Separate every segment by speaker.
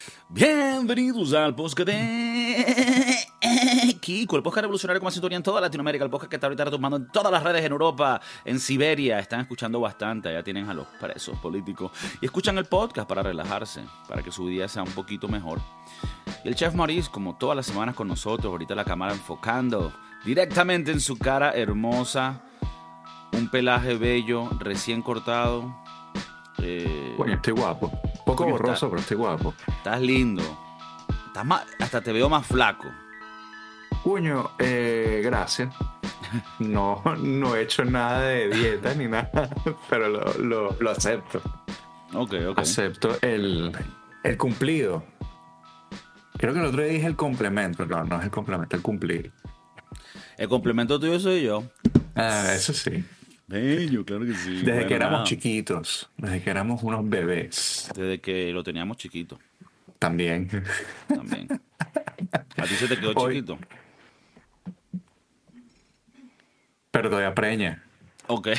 Speaker 1: Bienvenidos al podcast de Kiko, el podcast revolucionario con más sintonía en toda Latinoamérica, el podcast que está ahorita retomando en todas las redes en Europa, en Siberia. Están escuchando bastante, ya tienen a los presos políticos y escuchan el podcast para relajarse, para que su día sea un poquito mejor. Y el Chef Maurice, como todas las semanas con nosotros, ahorita la cámara enfocando directamente en su cara hermosa, un pelaje bello, recién cortado.
Speaker 2: Coño, estoy guapo. Poco
Speaker 1: Coño,
Speaker 2: borroso, pero estoy guapo.
Speaker 1: Estás lindo. Hasta te veo más flaco.
Speaker 2: Coño, gracias. No he hecho nada de dieta ni nada, pero lo acepto.
Speaker 1: Ok.
Speaker 2: Acepto el cumplido. Creo que el otro día dije el complemento. No es el complemento, el cumplir.
Speaker 1: El complemento tuyo soy yo.
Speaker 2: Ah, eso sí.
Speaker 1: Bello, claro que sí.
Speaker 2: Desde que éramos
Speaker 1: nada.
Speaker 2: chiquitos, desde que éramos unos bebés.
Speaker 1: Desde que lo teníamos chiquito,
Speaker 2: También.
Speaker 1: también. ¿A ti se te quedó
Speaker 2: Hoy-
Speaker 1: chiquito?
Speaker 2: Pero todavía preña.
Speaker 1: Ok.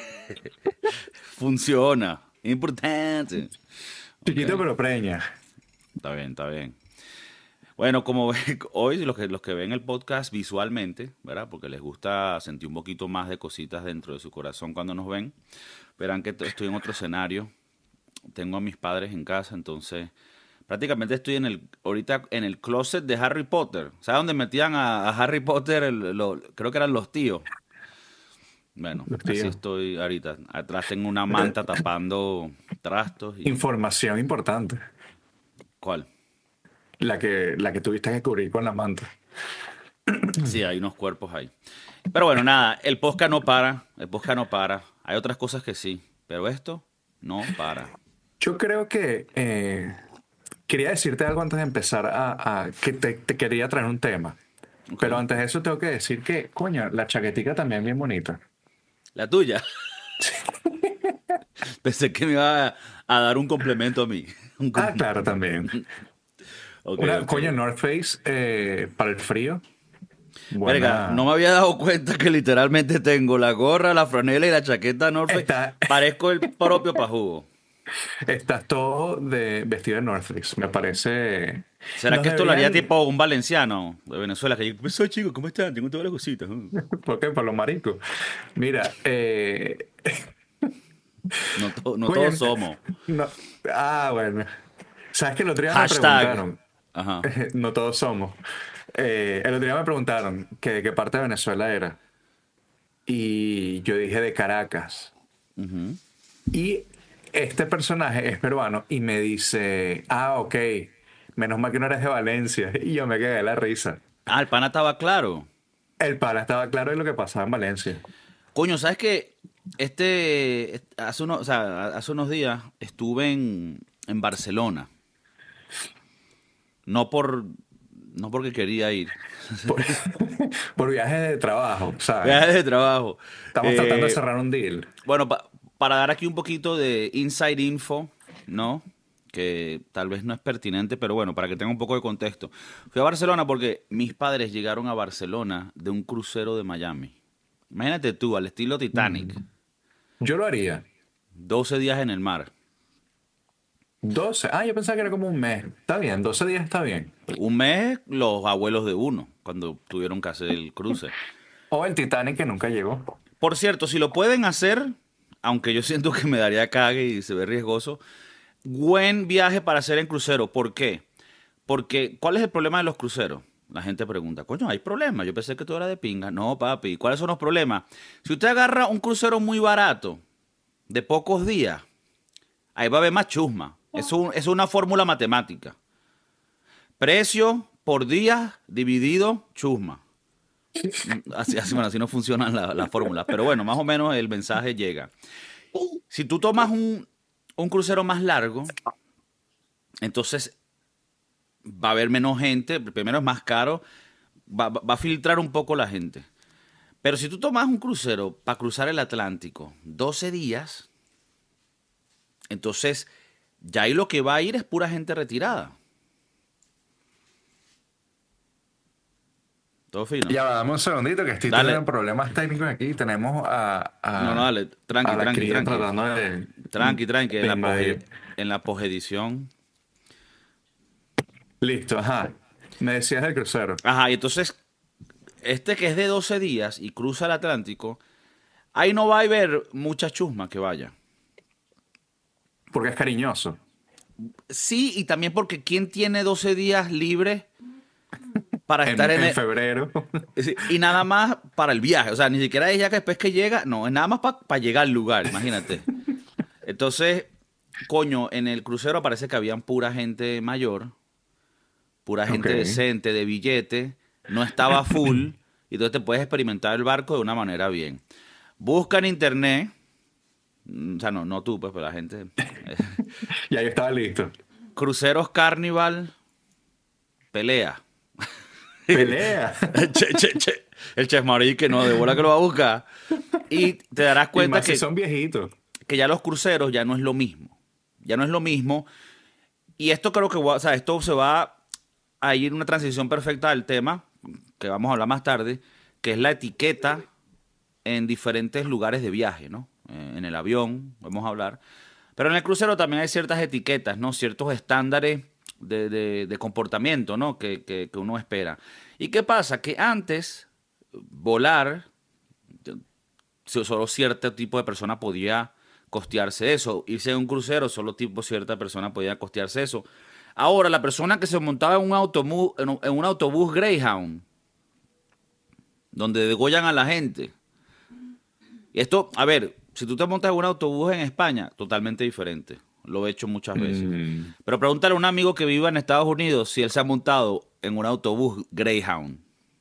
Speaker 1: Funciona. Importante.
Speaker 2: Chiquito
Speaker 1: Ok.
Speaker 2: pero preña.
Speaker 1: Está bien. Bueno, como hoy los que ven el podcast visualmente, ¿verdad? Porque les gusta sentir un poquito más de cositas dentro de su corazón cuando nos ven, verán que estoy en otro escenario. Tengo a mis padres en casa, entonces prácticamente estoy ahorita en el closet de Harry Potter. ¿Sabes dónde metían a Harry Potter? Creo que eran los tíos. Bueno,
Speaker 2: Los
Speaker 1: así
Speaker 2: tíos.
Speaker 1: estoy ahorita. Atrás tengo una manta tapando trastos y...
Speaker 2: Información importante.
Speaker 1: ¿Cuál?
Speaker 2: La que tuviste que cubrir con la manta.
Speaker 1: Sí, hay unos cuerpos ahí. Pero bueno, nada, el podcast no para. Hay otras cosas que sí, pero esto no para.
Speaker 2: Yo creo que quería decirte algo antes de empezar que te quería traer un tema.
Speaker 1: Ok.
Speaker 2: Pero antes de eso tengo que decir que, coño, la chaquetica también es bien bonita.
Speaker 1: La tuya. Pensé que me iba a dar un complemento a mí.
Speaker 2: Ah, claro, también.
Speaker 1: Ok.
Speaker 2: Coño, North Face para el frío.
Speaker 1: Verga, no
Speaker 2: Buena.
Speaker 1: me había dado cuenta que literalmente tengo la gorra, la franela y la chaqueta North Face.
Speaker 2: Está-
Speaker 1: Parezco el propio pajugo.
Speaker 2: Estás todo vestido de North Face. Me parece.
Speaker 1: ¿Será
Speaker 2: Nos
Speaker 1: que esto lo haría
Speaker 2: deberían.
Speaker 1: tipo un valenciano de Venezuela? Que yo, soy chicos, ¿cómo están? Tengo todas las cositas.
Speaker 2: ¿Por qué? Para los maricos. Mira,
Speaker 1: No
Speaker 2: coño,
Speaker 1: todos somos.
Speaker 2: no. Ah, bueno. ¿Sabes que el otro día me
Speaker 1: Hashtag.
Speaker 2: preguntaron?
Speaker 1: Ajá.
Speaker 2: No todos somos. El otro día me preguntaron que de qué parte de Venezuela era. Y yo dije de Caracas.
Speaker 1: Ujú.
Speaker 2: Y este personaje es peruano y me dice, ok, menos mal que no eres de Valencia. Y yo me quedé de la risa.
Speaker 1: Ah, el pana estaba claro.
Speaker 2: El pana estaba claro de lo que pasaba en Valencia.
Speaker 1: Coño, ¿sabes qué? Hace unos días estuve en Barcelona. No porque quería ir.
Speaker 2: Por, por viaje de trabajo, ¿sabes?
Speaker 1: Viaje de trabajo.
Speaker 2: Estamos tratando de
Speaker 1: Eh,
Speaker 2: cerrar un deal.
Speaker 1: bueno, para dar aquí un poquito de inside info, ¿no? Que tal vez no es pertinente, pero bueno, para que tenga un poco de contexto. Fui a Barcelona porque mis padres llegaron a Barcelona de un crucero de Miami. Imagínate tú, al estilo Titanic.
Speaker 2: Yo lo haría.
Speaker 1: 12 días en el mar.
Speaker 2: 12. Ah, yo pensaba que era como un mes. Está bien, 12 días está bien.
Speaker 1: Un mes los abuelos de uno, cuando tuvieron que hacer el cruce.
Speaker 2: O el Titanic que nunca llegó.
Speaker 1: Por cierto, si lo pueden hacer, aunque yo siento que me daría cague y se ve riesgoso, buen viaje para hacer en crucero. ¿Por qué? Porque, ¿cuál es el problema de los cruceros? La gente pregunta, coño, ¿hay problemas? Yo pensé que todo era de pinga. No, papi, ¿cuáles son los problemas? Si usted agarra un crucero muy barato, de pocos días, ahí va a haber más chusma. Es una fórmula matemática. Precio por día dividido chusma. Así no funcionan las fórmulas. Pero bueno, más o menos el mensaje llega. Si tú tomas un crucero más largo, entonces va a haber menos gente. Primero es más caro. Va a filtrar un poco la gente. Pero si tú tomas un crucero para cruzar el Atlántico 12 días, entonces ya ahí lo que va a ir es pura gente retirada. Todo fino.
Speaker 2: Ya va, dame un segundito que estoy
Speaker 1: Dale.
Speaker 2: teniendo problemas técnicos aquí. Tenemos
Speaker 1: No, dale.
Speaker 2: a la cría
Speaker 1: Tranqui.
Speaker 2: tratando de
Speaker 1: Tranqui.
Speaker 2: de invadir.
Speaker 1: En la posedición.
Speaker 2: Listo, ajá. Me decías del crucero.
Speaker 1: Ajá, y entonces, este que es de 12 días y cruza el Atlántico, ahí no va a haber mucha chusma que vaya.
Speaker 2: Porque es cariñoso.
Speaker 1: Sí, y también porque ¿quién tiene 12 días libres para estar en
Speaker 2: En
Speaker 1: el...
Speaker 2: febrero.
Speaker 1: Sí, y nada más para el viaje, o sea, ni siquiera es ya que después que llega, no, es nada más para llegar al lugar, imagínate. Entonces, coño, en el crucero parece que habían pura gente mayor, pura
Speaker 2: Ok.
Speaker 1: gente decente, de billete, no estaba full, y entonces te puedes experimentar el barco de una manera bien. Busca en internet, o sea, no, no tú, pues, pero la gente.
Speaker 2: Ya yo estaba listo.
Speaker 1: Cruceros Carnival, pelea.
Speaker 2: Pelea.
Speaker 1: El Chef Maurice que no, de bola que lo va a buscar. Y te darás
Speaker 2: Y
Speaker 1: cuenta
Speaker 2: más si son viejitos.
Speaker 1: que ya los cruceros ya no es lo mismo. Ya no es lo mismo. Y esto creo que, o sea, esto se va a ir una transición perfecta al tema, que vamos a hablar más tarde, que es la etiqueta en diferentes lugares de viaje, ¿no? En el avión, vamos a hablar. Pero en el crucero también hay ciertas etiquetas, ¿no? Ciertos estándares de comportamiento, ¿no? Que uno espera. ¿Y qué pasa? Que antes volar, solo cierto tipo de persona podía costearse eso. Irse en un crucero, solo tipo cierta persona podía costearse eso. Ahora, la persona que se montaba en en un autobús Greyhound, donde degollan a la gente. Y esto, a ver, si tú te montas en un autobús en España, totalmente diferente. Lo he hecho muchas veces.
Speaker 2: Mm,
Speaker 1: Pero pregúntale a un amigo que viva en Estados Unidos si él se ha montado en un autobús Greyhound.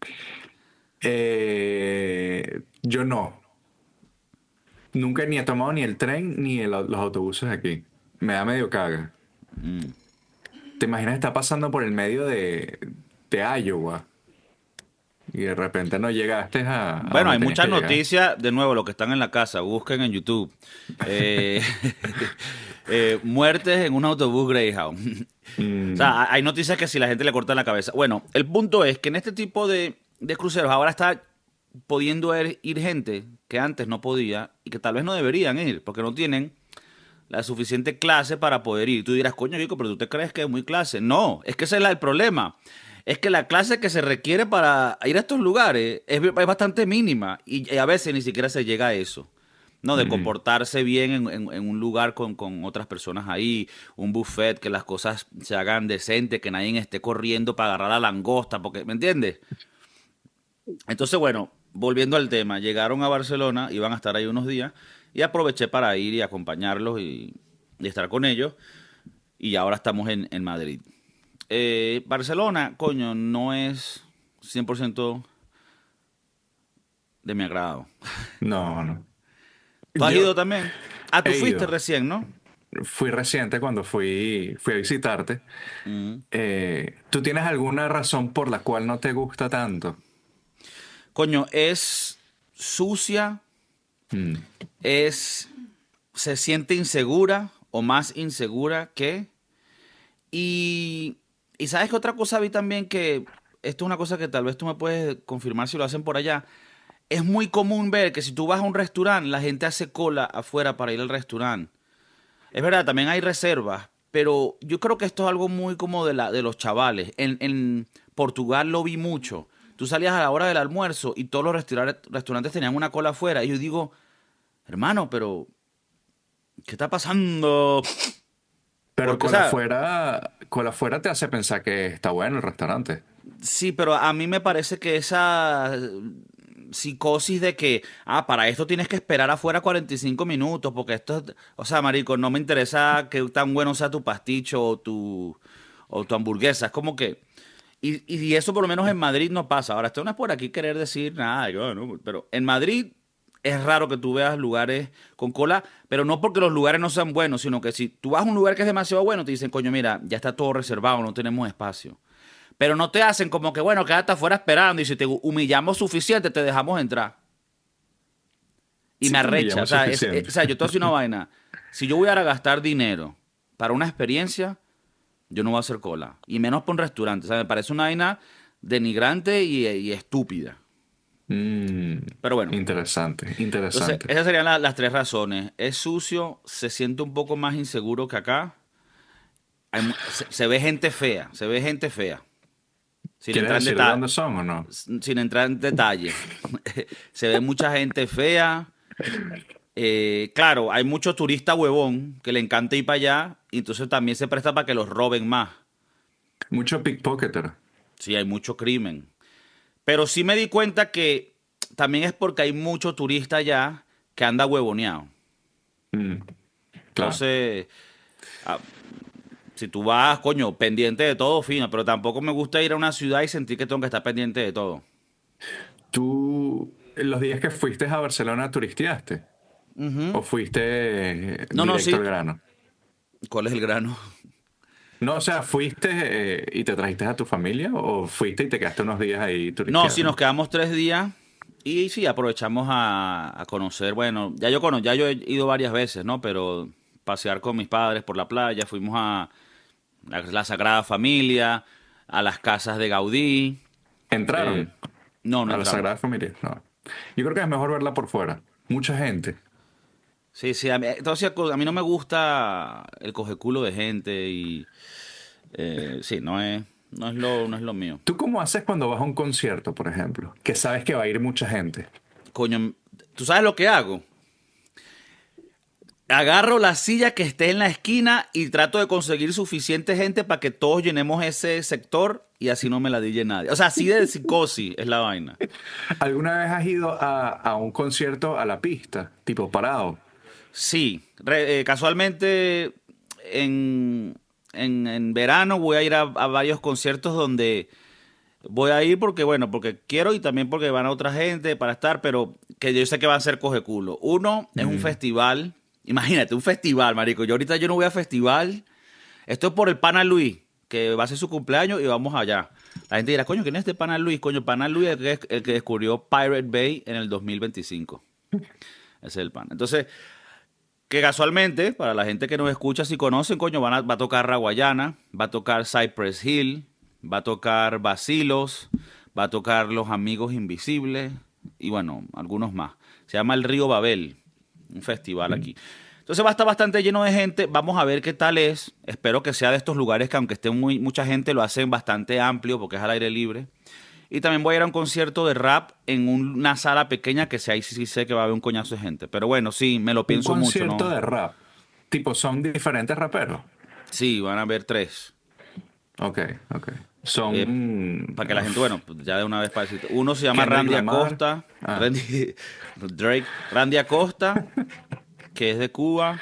Speaker 2: yo no. Nunca ni he tomado ni el tren ni los autobuses aquí. Me da medio caga. ¿Te imaginas estar pasando por el medio de Iowa y de repente no llegaste a
Speaker 1: Bueno,
Speaker 2: donde
Speaker 1: hay
Speaker 2: tenías
Speaker 1: muchas
Speaker 2: que llegar?
Speaker 1: noticias, de nuevo, los que están en la casa, busquen en YouTube. Eh, muertes en un autobús Greyhound. O
Speaker 2: Mm,
Speaker 1: sea, hay noticias que si la gente le corta la cabeza. Bueno, el punto es que en este tipo de cruceros ahora está pudiendo ir gente que antes no podía y que tal vez no deberían ir porque no tienen la suficiente clase para poder ir. Tú dirás, coño, Rico, pero tú te crees que es muy clase. No, es que ese es el problema. Es que la clase que se requiere para ir a estos lugares es bastante mínima y a veces ni siquiera se llega a eso. No, de
Speaker 2: mm.
Speaker 1: comportarse bien en un lugar con otras personas ahí, un buffet, que las cosas se hagan decente, que nadie esté corriendo para agarrar la langosta, porque, ¿me entiendes? Entonces, bueno, volviendo al tema, llegaron a Barcelona, iban a estar ahí unos días, y aproveché para ir y acompañarlos y estar con ellos, y ahora estamos en Madrid. Barcelona, coño, no es 100% de mi agrado.
Speaker 2: No, no.
Speaker 1: ¿Tú has
Speaker 2: Yo
Speaker 1: ido también? Ah, tú
Speaker 2: he
Speaker 1: fuiste
Speaker 2: ido.
Speaker 1: recién, ¿no?
Speaker 2: Fui reciente cuando fui a visitarte. ¿Tú tienes alguna razón por la cual no te gusta tanto?
Speaker 1: Coño, es sucia,
Speaker 2: Mm,
Speaker 1: es se siente insegura o más insegura que y sabes que otra cosa vi también que esto es una cosa que tal vez tú me puedes confirmar si lo hacen por allá. Es muy común ver que si tú vas a un restaurante, la gente hace cola afuera para ir al restaurante. Es verdad, también hay reservas, pero yo creo que esto es algo muy como de los chavales. En Portugal lo vi mucho. Tú salías a la hora del almuerzo y todos los restaurantes tenían una cola afuera. Y yo digo, hermano, pero ¿qué está pasando?
Speaker 2: Pero
Speaker 1: Porque, o sea,
Speaker 2: con la fuera te hace pensar que está bueno el restaurante.
Speaker 1: sí, pero a mí me parece que esa psicosis de que, para esto tienes que esperar afuera 45 minutos, porque o sea, marico, no me interesa que tan bueno sea tu pasticho o tu hamburguesa, es como que, y eso por lo menos en Madrid no pasa. Ahora, esto no es por aquí querer decir nada, yo, no, pero en Madrid es raro que tú veas lugares con cola, pero no porque los lugares no sean buenos, sino que si tú vas a un lugar que es demasiado bueno, te dicen, coño, mira, ya está todo reservado, no tenemos espacio. Pero no te hacen como que, bueno, quédate afuera esperando y si te humillamos suficiente, te dejamos entrar. Y
Speaker 2: Sí,
Speaker 1: me
Speaker 2: te
Speaker 1: arrecha. O
Speaker 2: humillamos
Speaker 1: sea,
Speaker 2: suficiente.
Speaker 1: o sea, yo te voy a decir una vaina. Si yo voy a gastar dinero para una experiencia, yo no voy a hacer cola. Y menos para un restaurante. O sea, me parece una vaina denigrante y estúpida.
Speaker 2: Mm,
Speaker 1: Pero bueno.
Speaker 2: interesante,
Speaker 1: Entonces,
Speaker 2: interesante.
Speaker 1: esas serían las tres razones. Es sucio, se siente un poco más inseguro que acá. se ve gente fea, se ve gente fea. Sin
Speaker 2: ¿Quieres
Speaker 1: entrar en
Speaker 2: decir de
Speaker 1: detalle.
Speaker 2: dónde son o no?
Speaker 1: Sin entrar en detalle. Se ve mucha gente fea. Claro, hay mucho turista huevón que le encanta ir para allá. Y entonces también se presta para que los roben más.
Speaker 2: Mucho pickpocketer.
Speaker 1: Sí, hay mucho crimen. Pero sí me di cuenta que también es porque hay mucho turista allá que anda huevoneado.
Speaker 2: Mm, claro.
Speaker 1: Entonces, ah, si tú vas, coño, pendiente de todo, fino. Pero tampoco me gusta ir a una ciudad y sentir que tengo que estar pendiente de todo.
Speaker 2: ¿Tú, los días que fuiste a Barcelona, turisteaste? ¿O fuiste
Speaker 1: No, no,
Speaker 2: directo
Speaker 1: sí.
Speaker 2: al grano?
Speaker 1: ¿Cuál es el grano?
Speaker 2: No, o sea, ¿fuiste y te trajiste a tu familia? ¿O fuiste y te quedaste unos días ahí
Speaker 1: No, sí,
Speaker 2: turisteando?
Speaker 1: nos quedamos 3 días y sí, aprovechamos a conocer. Bueno, ya yo he ido varias veces, ¿no? Pero pasear con mis padres por la playa, fuimos a la Sagrada Familia, a las casas de Gaudí. Eh,
Speaker 2: ¿Entraron
Speaker 1: no, no
Speaker 2: a la
Speaker 1: entramos.
Speaker 2: Sagrada Familia? No. Yo creo que es mejor verla por fuera. Mucha gente.
Speaker 1: Sí, sí, entonces a mí no me gusta el cogeculo de gente y sí, no es lo mío.
Speaker 2: ¿Tú cómo haces cuando vas a un concierto, por ejemplo? Que sabes que va a ir mucha gente.
Speaker 1: Coño, ¿tú sabes lo que hago? Agarro la silla que esté en la esquina y trato de conseguir suficiente gente para que todos llenemos ese sector y así no me la dille nadie. O sea, así de psicosis es la vaina.
Speaker 2: ¿Alguna vez has ido a un concierto a la pista, tipo parado?
Speaker 1: Sí, casualmente en verano voy a ir a varios conciertos donde voy a ir porque, bueno, porque quiero y también porque van a otra gente para estar, pero que yo sé que van a ser coge culo. Uno es un festival, imagínate, un festival, marico. Yo no voy a festival. Esto es por el pana Luis, que va a ser su cumpleaños y vamos allá. La gente dirá, coño, ¿quién es este pana Luis? Coño, pana Luis es el que descubrió Pirate Bay en el 2025. Ese es el pana. Entonces, que casualmente, para la gente que nos escucha, si conocen, coño, va a tocar Raguayana, va a tocar Cypress Hill, va a tocar Bacilos, va a tocar Los Amigos Invisibles y bueno, algunos más. Se llama el Río Babel, un festival aquí. Entonces va a estar bastante lleno de gente, vamos a ver qué tal es. Espero que sea de estos lugares que aunque esté mucha gente, lo hacen bastante amplio porque es al aire libre. Y también voy a ir a un concierto de rap en una sala pequeña que ahí sí sé que va a haber un coñazo de gente. Pero bueno, sí, me lo
Speaker 2: Un
Speaker 1: pienso mucho,
Speaker 2: concierto
Speaker 1: ¿no?
Speaker 2: de rap. Tipo, son diferentes raperos.
Speaker 1: Sí, van a haber 3.
Speaker 2: Ok, ok.
Speaker 1: Eh,
Speaker 2: Son
Speaker 1: para que la gente, bueno, pues ya de una vez para decirte. Uno se llama
Speaker 2: Kendrick
Speaker 1: Randy
Speaker 2: Lamar.
Speaker 1: Acosta,
Speaker 2: Ah,
Speaker 1: Drake, Randy Acosta, que es de Cuba.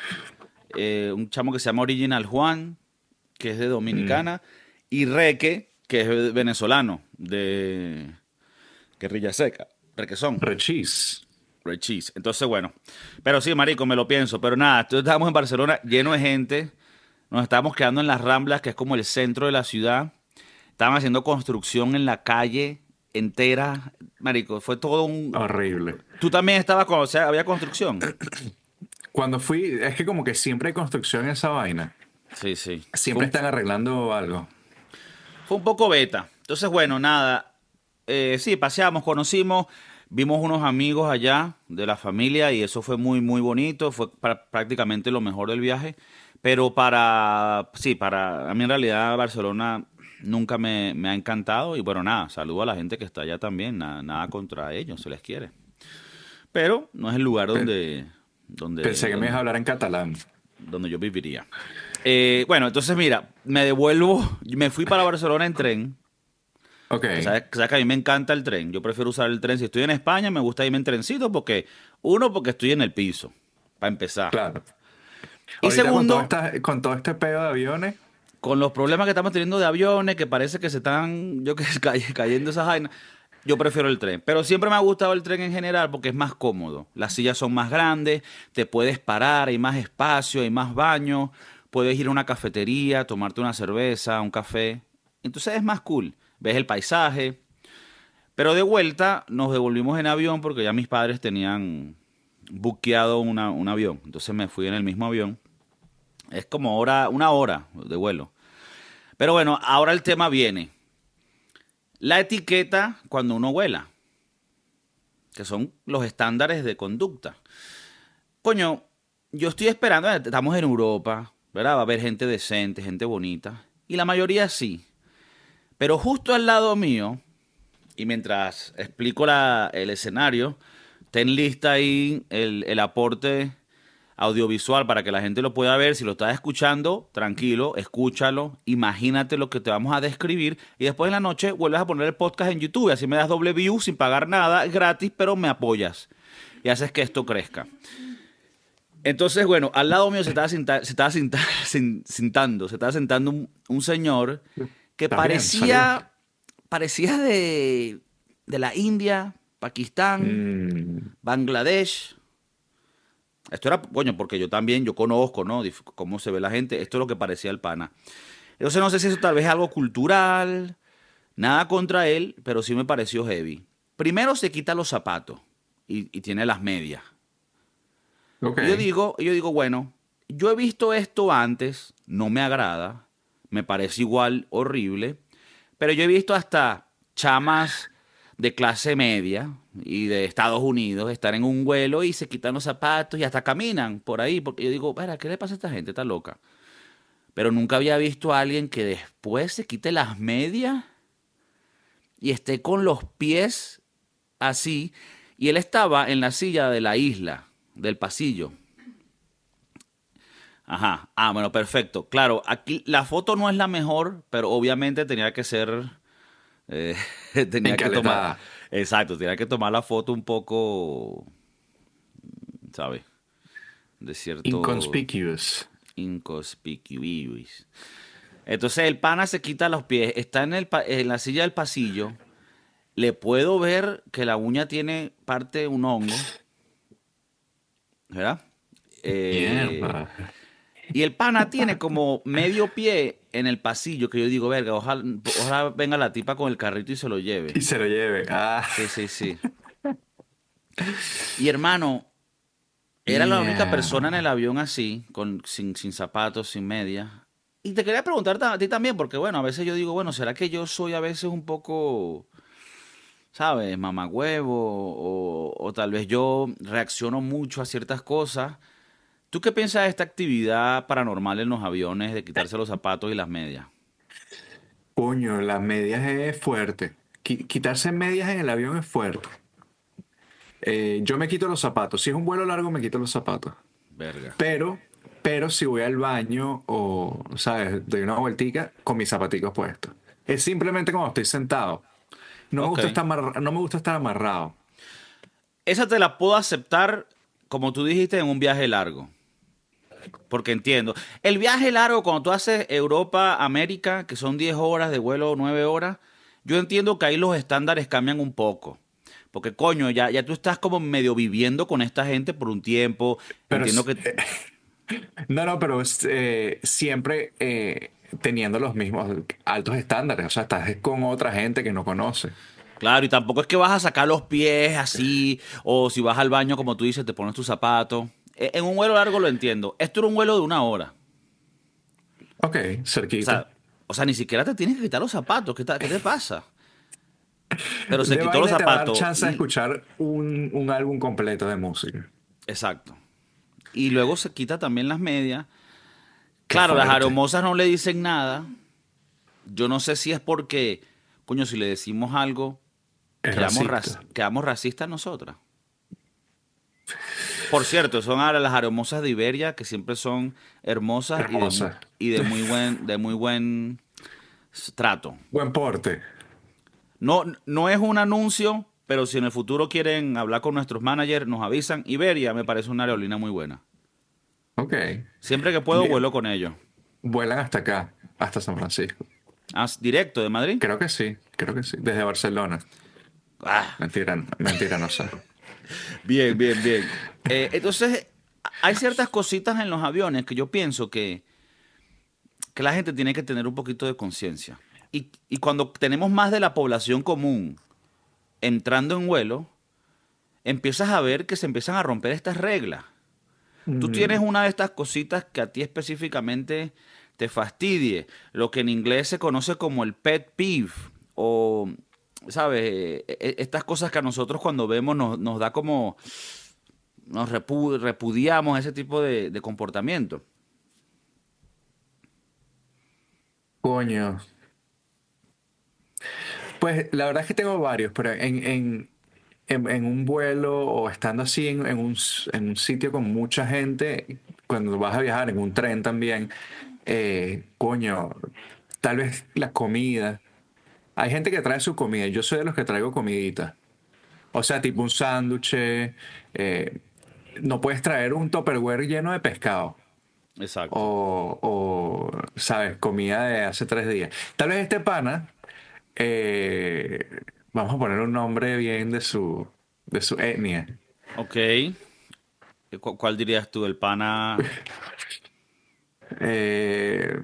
Speaker 1: Un chamo que se llama Original Juan, que es de Dominicana. Y Reque, que es venezolano, de Guerrilla Seca. Requesón.
Speaker 2: Rechis.
Speaker 1: Red Cheese. Entonces, bueno. Pero sí, marico, me lo pienso. Pero nada, entonces estábamos en Barcelona lleno de gente. Nos estábamos quedando en las Ramblas, que es como el centro de la ciudad. Estaban haciendo construcción en la calle entera. Marico, fue todo un...
Speaker 2: Horrible.
Speaker 1: Tú también estabas cuando, o sea, había construcción.
Speaker 2: Cuando fui, es que como que siempre hay construcción en esa vaina.
Speaker 1: Sí, sí.
Speaker 2: Siempre están arreglando algo.
Speaker 1: Fue un poco beta. Entonces, bueno, nada. Sí, paseamos, conocimos, vimos unos amigos allá de la familia y eso fue muy, muy bonito. Fue prácticamente lo mejor del viaje. Pero para a mí en realidad Barcelona nunca me ha encantado. Y bueno, nada, saludo a la gente que está allá también. Nada contra ellos, se les quiere. Pero no es el lugar
Speaker 2: Pe- Pensé que me ibas a hablar en catalán.
Speaker 1: donde yo viviría. Bueno, entonces mira, me fui para Barcelona en tren.
Speaker 2: Ok,
Speaker 1: Sabes que a mí me encanta el tren. Yo prefiero usar el tren. Si estoy en España, me gusta irme en trencito porque estoy en el piso, para empezar.
Speaker 2: claro.
Speaker 1: Y
Speaker 2: Ahorita
Speaker 1: segundo,
Speaker 2: con todo este pedo de aviones,
Speaker 1: con los problemas que estamos teniendo de aviones, que parece que se están, cayendo esas vainas, yo prefiero el tren. Pero siempre me ha gustado el tren en general porque es más cómodo. Las sillas son más grandes, te puedes parar, hay más espacio, hay más baños, puedes ir a una cafetería, tomarte una cerveza, un café. Entonces es más cool. Ves el paisaje. Pero de vuelta nos devolvimos en avión porque ya mis padres tenían buqueado un avión. Entonces me fui en el mismo avión. Es como una hora de vuelo. Pero bueno, ahora el tema viene. La etiqueta cuando uno vuela, que son los estándares de conducta. Coño, yo estoy esperando, estamos en Europa, ¿verdad? Va a haber gente decente, gente bonita. Y la mayoría sí. Pero justo al lado mío, y mientras explico el escenario, ten lista ahí el aporte audiovisual para que la gente lo pueda ver. Si lo estás escuchando, tranquilo, escúchalo, imagínate lo que te vamos a describir y después en la noche vuelves a poner el podcast en YouTube. Así me das doble view sin pagar nada, es gratis, pero me apoyas y haces que esto crezca. Entonces, bueno, al lado mío se estaba sentando un señor que
Speaker 2: Está bien, salud.
Speaker 1: parecía de la India, Pakistán,
Speaker 2: Mm,
Speaker 1: Bangladesh. Esto era, coño, porque yo conozco, ¿no? Cómo se ve la gente. Esto es lo que parecía el pana. Entonces no sé si eso tal vez es algo cultural, nada contra él, pero sí me pareció heavy. Primero se quita los zapatos y tiene las medias.
Speaker 2: ok.
Speaker 1: Y yo digo, bueno, yo he visto esto antes, no me agrada, me parece igual horrible, pero yo he visto hasta chamas de clase media y de Estados Unidos estar en un vuelo y se quitan los zapatos y hasta caminan por ahí, porque yo digo, "Espera, ¿qué le pasa a esta gente? Está loca." Pero nunca había visto a alguien que después se quite las medias y esté con los pies así. Y él estaba en la silla de la isla, del pasillo. Ajá. Ah, bueno, perfecto. Claro, aquí la foto no es la mejor, pero obviamente tenía que ser, eh, tenía que tomar,
Speaker 2: Encaletada.
Speaker 1: exacto, tenía que tomar la foto un poco, ¿sabes? De cierto
Speaker 2: Inconspicuous.
Speaker 1: inconspicuous. Entonces el pana se quita los pies, está en la silla del pasillo, le puedo ver que la uña tiene parte de un hongo, ¿verdad? Eh,
Speaker 2: Mierda.
Speaker 1: y el pana tiene como medio pie en el pasillo que yo digo, verga, ojalá venga la tipa con el carrito y se lo lleve.
Speaker 2: Y se lo lleve. Ah,
Speaker 1: Sí, sí, sí. Y hermano, era la única persona en
Speaker 2: yeah.
Speaker 1: el avión así, sin zapatos, sin medias. Y te quería preguntar a ti también, porque bueno, a veces yo digo, bueno, ¿será que yo soy a veces un poco, ¿sabes? Mamagüevo, o tal vez yo reacciono mucho a ciertas cosas. ¿Tú qué piensas de esta actividad paranormal en los aviones de quitarse los zapatos y las medias?
Speaker 2: Coño, las medias es fuerte. Quitarse medias en el avión es fuerte. Yo me quito los zapatos. Si es un vuelo largo, me quito los zapatos.
Speaker 1: Verga.
Speaker 2: Pero, pero si voy al baño o, ¿sabes? Doy una vueltica con mis zapaticos puestos. Es simplemente como estoy sentado.
Speaker 1: Ok.
Speaker 2: No me gusta estar amarrado.
Speaker 1: Esa te la puedo aceptar, como tú dijiste, en un viaje largo. Porque entiendo. El viaje largo, cuando tú haces Europa-América, que son 10 horas de vuelo, 9 horas, yo entiendo que ahí los estándares cambian un poco. Porque, coño, ya tú estás como medio viviendo con esta gente por un tiempo.
Speaker 2: Pero
Speaker 1: Entiendo que...
Speaker 2: no, no, pero siempre teniendo los mismos altos estándares. O sea, estás con otra gente que no conoce.
Speaker 1: Claro, y tampoco es que vas a sacar los pies así, o si vas al baño, como tú dices, te pones tus zapatos. En un vuelo largo lo entiendo. Esto era un vuelo de 1 hora.
Speaker 2: Ok,
Speaker 1: O
Speaker 2: cerquita.
Speaker 1: sea, o sea, ni siquiera te tienes que quitar los zapatos. ¿Qué te pasa? Pero se
Speaker 2: De
Speaker 1: quitó los
Speaker 2: vaina te va a dar
Speaker 1: zapatos
Speaker 2: chance de
Speaker 1: y...
Speaker 2: escuchar un álbum completo de música.
Speaker 1: Exacto. Y luego se quita también las medias.
Speaker 2: Qué
Speaker 1: Claro, las
Speaker 2: fuerte.
Speaker 1: aeromosas no le dicen nada. Yo no sé si es porque, coño, si le decimos algo,
Speaker 2: Es racista.
Speaker 1: quedamos racistas nosotras. Por cierto, son ahora las aeromosas de Iberia, que siempre son hermosas
Speaker 2: Hermosa.
Speaker 1: y de muy buen trato.
Speaker 2: Buen porte.
Speaker 1: No, no es un anuncio, pero si en el futuro quieren hablar con nuestros managers, nos avisan. Iberia me parece una aerolínea muy buena.
Speaker 2: Ok.
Speaker 1: Siempre que puedo,
Speaker 2: Bien.
Speaker 1: vuelo con ellos.
Speaker 2: Vuelan hasta acá, hasta San Francisco.
Speaker 1: Ah, directo de Madrid.
Speaker 2: Creo que sí, creo que sí. Desde Barcelona.
Speaker 1: Ah,
Speaker 2: Mentira, mentira, no sé.
Speaker 1: bien, bien, bien. Entonces, hay ciertas cositas en los aviones que yo pienso que la gente tiene que tener un poquito de conciencia. Y cuando tenemos más de la población común entrando en vuelo, empiezas a ver que se empiezan a romper estas reglas. Tú tienes
Speaker 2: Mm,
Speaker 1: una de estas cositas que a ti específicamente te fastidie, lo que en inglés se conoce como el pet peeve, o, ¿sabes? Estas cosas que a nosotros cuando vemos nos da como, repudiamos ese tipo de comportamiento.
Speaker 2: Coño. Pues la verdad es que tengo varios, pero en un vuelo o estando así en un sitio con mucha gente, cuando vas a viajar en un tren también, coño, tal vez la comida. Hay gente que trae su comida, yo soy de los que traigo comidita. O sea, tipo un sándwich, no puedes traer un Tupperware lleno de pescado.
Speaker 1: Exacto.
Speaker 2: ¿Sabes? Comida de hace 3 días. Tal vez este pana, vamos a poner un nombre bien de su etnia.
Speaker 1: Ok. ¿Cuál dirías tú?
Speaker 2: Eh,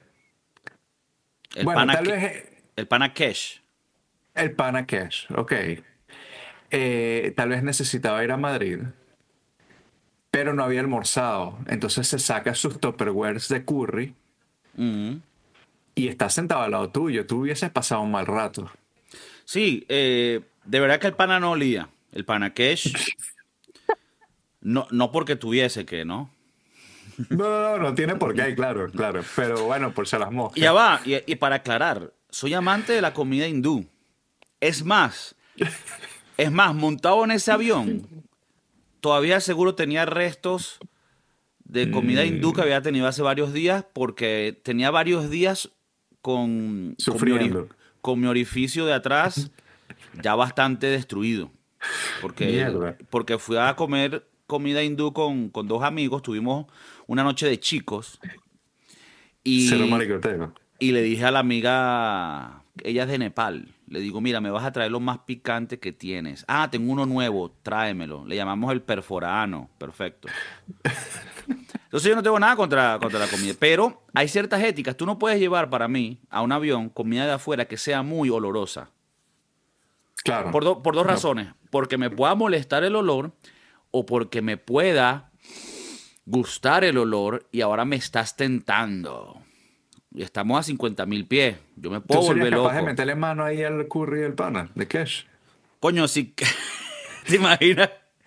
Speaker 1: El
Speaker 2: bueno,
Speaker 1: pana,
Speaker 2: tal
Speaker 1: que-
Speaker 2: vez
Speaker 1: el pana Kesh.
Speaker 2: el pana Cash, ok. Tal vez necesitaba ir a Madrid, pero no había almorzado. Entonces se saca sus Tupperwares de curry
Speaker 1: Mm.
Speaker 2: y está sentado al lado tuyo. Tú hubieses pasado un mal rato.
Speaker 1: Sí, de verdad que el pana no olía. El pana Kesh, no, no porque tuviese que, ¿no?
Speaker 2: No, no, no, no tiene por qué, claro, claro. Pero bueno, por si las
Speaker 1: Y ya
Speaker 2: moscas.
Speaker 1: va, y para aclarar, soy amante de la comida hindú. Es más, es más, montado en ese avión, todavía seguro tenía restos de comida hindú que
Speaker 2: Mm,
Speaker 1: había tenido hace varios días, porque tenía varios días con, con mi ori-
Speaker 2: sufriendo.
Speaker 1: con mi orificio de atrás ya bastante destruido. Porque,
Speaker 2: Mierda.
Speaker 1: porque fui a comer comida hindú con dos amigos, tuvimos una noche de chicos
Speaker 2: Cero
Speaker 1: y,
Speaker 2: maricoteo.
Speaker 1: y le dije a la amiga, ella es de Nepal, le digo, mira, me vas a traer lo más picante que tienes. Ah, tengo uno nuevo, tráemelo. Le llamamos el perforano, perfecto. Entonces yo no tengo nada contra la comida, pero hay ciertas éticas. Tú no puedes llevar para mí a un avión comida de afuera que sea muy olorosa.
Speaker 2: Claro.
Speaker 1: Por dos
Speaker 2: No.
Speaker 1: razones. Porque me pueda molestar el olor o porque me pueda gustar el olor y ahora me estás tentando. Y estamos a 50.000 pies. Yo me
Speaker 2: ¿Tú
Speaker 1: puedo
Speaker 2: serías
Speaker 1: volver
Speaker 2: capaz de
Speaker 1: loco.
Speaker 2: meterle mano ahí al curry del pana, de Cash?
Speaker 1: Coño, si... ¿Te imaginas?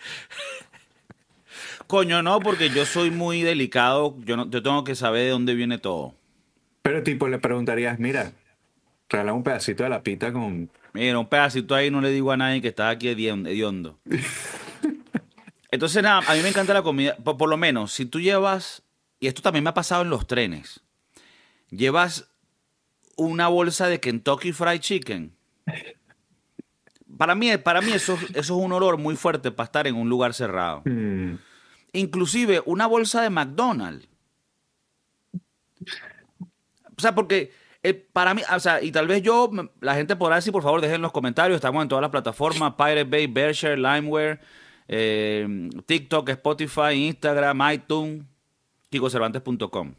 Speaker 1: Coño, no, porque yo soy muy delicado. Yo tengo que saber de dónde viene todo.
Speaker 2: Pero tipo le preguntarías, mira, regala un pedacito de la pita con...
Speaker 1: Mira, un pedacito ahí no le digo a nadie que está aquí hediondo. Entonces, nada, a mí me encanta la comida. Por lo menos, si tú llevas, y esto también me ha pasado en los trenes, llevas una bolsa de Kentucky Fried Chicken. Para mí eso es un olor muy fuerte para estar en un lugar cerrado.
Speaker 2: Mm,
Speaker 1: Inclusive una bolsa de McDonald's. O sea, porque para mí, o sea, y tal vez la gente podrá decir, por favor, dejen en los comentarios, estamos en todas las plataformas, Pirate Bay, Berkshire, Limeware, TikTok, Spotify, Instagram, iTunes, KikoCervantes.com.